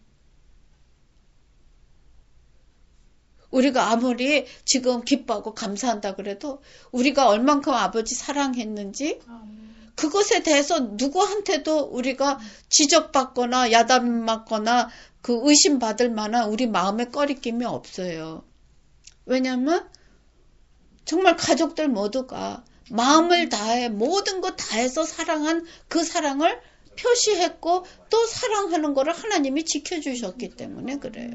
우리가 아무리 지금 기뻐하고 감사한다 그래도 우리가 얼만큼 아버지 사랑했는지 그것에 대해서 누구한테도 우리가 지적받거나 야단맞거나 그 의심받을 만한 우리 마음의 꺼리낌이 없어요. 왜냐하면 정말 가족들 모두가 마음을 다해 모든 것 다해서 사랑한 그 사랑을 표시했고 또 사랑하는 것을 하나님이 지켜주셨기 때문에 그래요.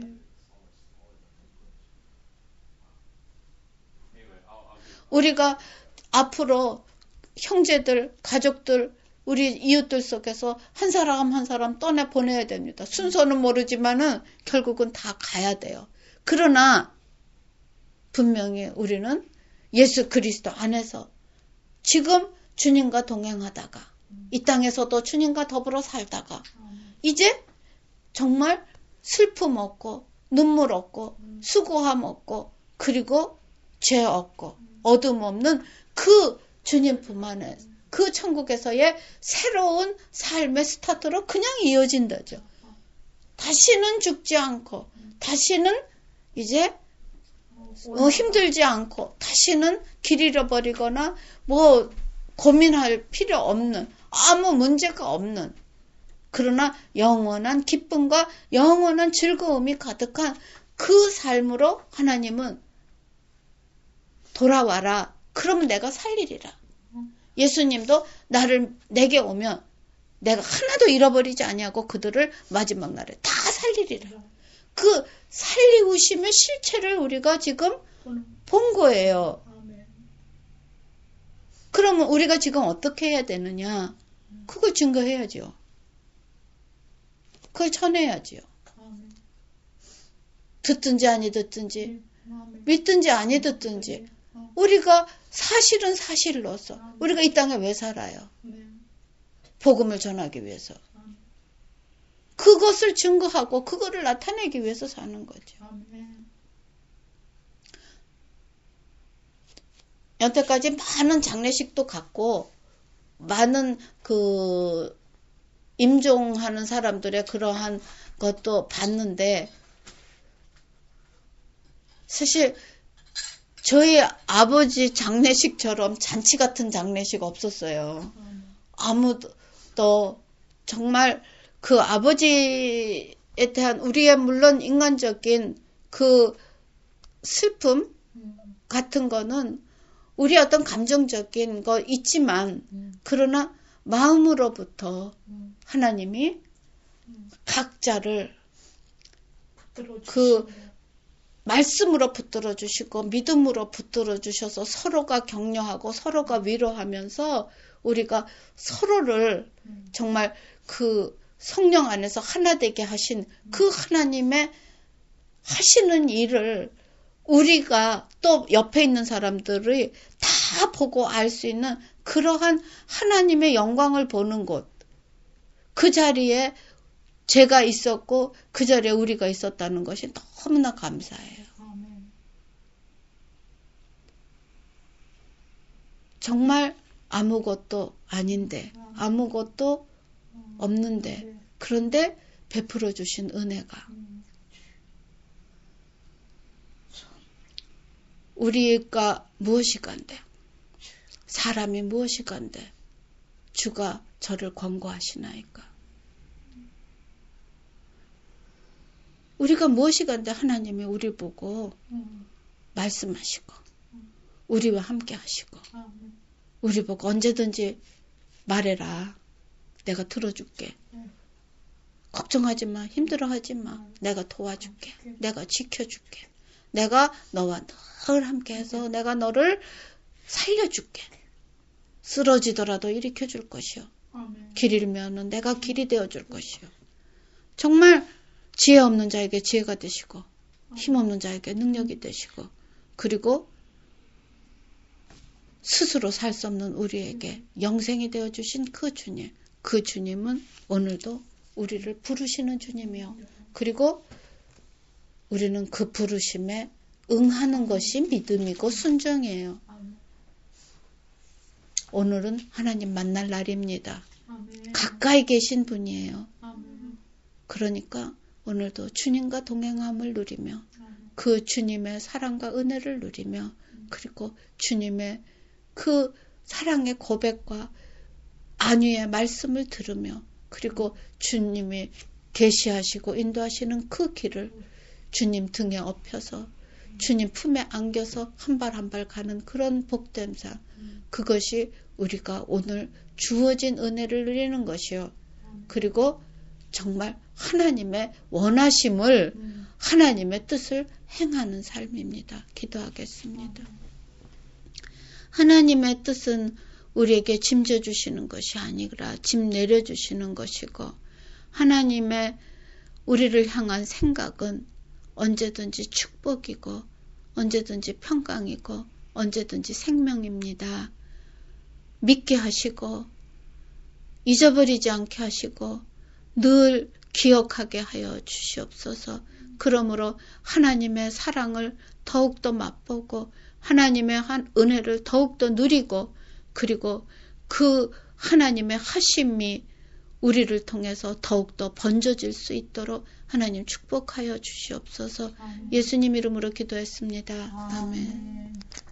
우리가 앞으로 형제들, 가족들, 우리 이웃들 속에서 한 사람 한 사람 떠내보내야 됩니다. 순서는 모르지만은 결국은 다 가야 돼요. 그러나 분명히 우리는 예수 그리스도 안에서 지금 주님과 동행하다가 이 땅에서도 주님과 더불어 살다가 이제 정말 슬픔 없고 눈물 없고 수고함 없고 그리고 죄 없고 어둠 없는 그 주님 품 안에 그 천국에서의 새로운 삶의 스타트로 그냥 이어진다죠. 다시는 죽지 않고 다시는 이제 힘들지 않고 다시는 길 잃어버리거나 뭐 고민할 필요 없는 아무 문제가 없는 그러나 영원한 기쁨과 영원한 즐거움이 가득한 그 삶으로 하나님은 돌아와라. 그러면 내가 살리리라. 예수님도 내게 오면 내가 하나도 잃어버리지 아니하고 그들을 마지막 날에 다 살리리라. 그 살리우심의 실체를 우리가 지금 본 거예요. 그러면 우리가 지금 어떻게 해야 되느냐? 그걸 증거해야죠. 그걸 전해야지요. 듣든지 아니 듣든지 믿든지 아니 듣든지 우리가 사실은 사실로서 우리가 이 땅에 왜 살아요? 복음을 전하기 위해서. 그것을 증거하고 그거를 나타내기 위해서 사는 거죠. 여태까지 많은 장례식도 갔고 많은 그 임종하는 사람들의 그러한 것도 봤는데 사실 저희 아버지 장례식처럼 잔치 같은 장례식 없었어요. 아무도 정말 그 아버지에 대한 우리의 물론 인간적인 그 슬픔 같은 거는 우리 어떤 감정적인 거 있지만 그러나 마음으로부터 하나님이 각자를 그 말씀으로 붙들어 주시고 믿음으로 붙들어 주셔서 서로가 격려하고 서로가 위로하면서 우리가 서로를 정말 그 성령 안에서 하나 되게 하신 그 하나님의 하시는 일을 우리가 또 옆에 있는 사람들이 다 보고 알 수 있는 그러한 하나님의 영광을 보는 곳. 그 자리에 제가 있었고 그 자리에 우리가 있었다는 것이 너무나 감사해요. 정말 아무것도 아닌데 아무것도 없는데 그런데 베풀어 주신 은혜가 우리가 무엇이간데 사람이 무엇이간데 주가 저를 권고하시나이까. 우리가 무엇이간데 하나님이 우리 보고 말씀하시고 우리와 함께 하시고 우리 보고 언제든지 말해라. 내가 들어줄게. 걱정하지 마. 힘들어하지 마. 내가 도와줄게. 내가 지켜줄게. 내가 너와 늘 함께해서 내가 너를 살려줄게. 쓰러지더라도 일으켜줄 것이요. 길 잃으면 내가 길이 되어줄 것이요. 정말 지혜 없는 자에게 지혜가 되시고 힘 없는 자에게 능력이 되시고 그리고 스스로 살 수 없는 우리에게 영생이 되어주신 그 주님. 그 주님은 오늘도 우리를 부르시는 주님이요. 그리고 우리는 그 부르심에 응하는 것이 믿음이고 순종이에요. 오늘은 하나님 만날 날입니다. 가까이 계신 분이에요. 그러니까 오늘도 주님과 동행함을 누리며 그 주님의 사랑과 은혜를 누리며 그리고 주님의 그 사랑의 고백과 안위의 말씀을 들으며 그리고 주님이 계시하시고 인도하시는 그 길을 주님 등에 업혀서 주님 품에 안겨서 한 발 한 발 가는 그런 복된 삶. 그것이 우리가 오늘 주어진 은혜를 누리는 것이요. 그리고 정말 하나님의 원하심을 하나님의 뜻을 행하는 삶입니다. 기도하겠습니다. 하나님의 뜻은 우리에게 짐 져주시는 것이 아니라 짐 내려주시는 것이고 하나님의 우리를 향한 생각은 언제든지 축복이고 언제든지 평강이고 언제든지 생명입니다. 믿게 하시고 잊어버리지 않게 하시고 늘 기억하게 하여 주시옵소서. 그러므로 하나님의 사랑을 더욱더 맛보고 하나님의 은혜를 더욱더 누리고 그리고 그 하나님의 하심이 우리를 통해서 더욱더 번져질 수 있도록 하나님 축복하여 주시옵소서. 예수님 이름으로 기도했습니다. 아멘.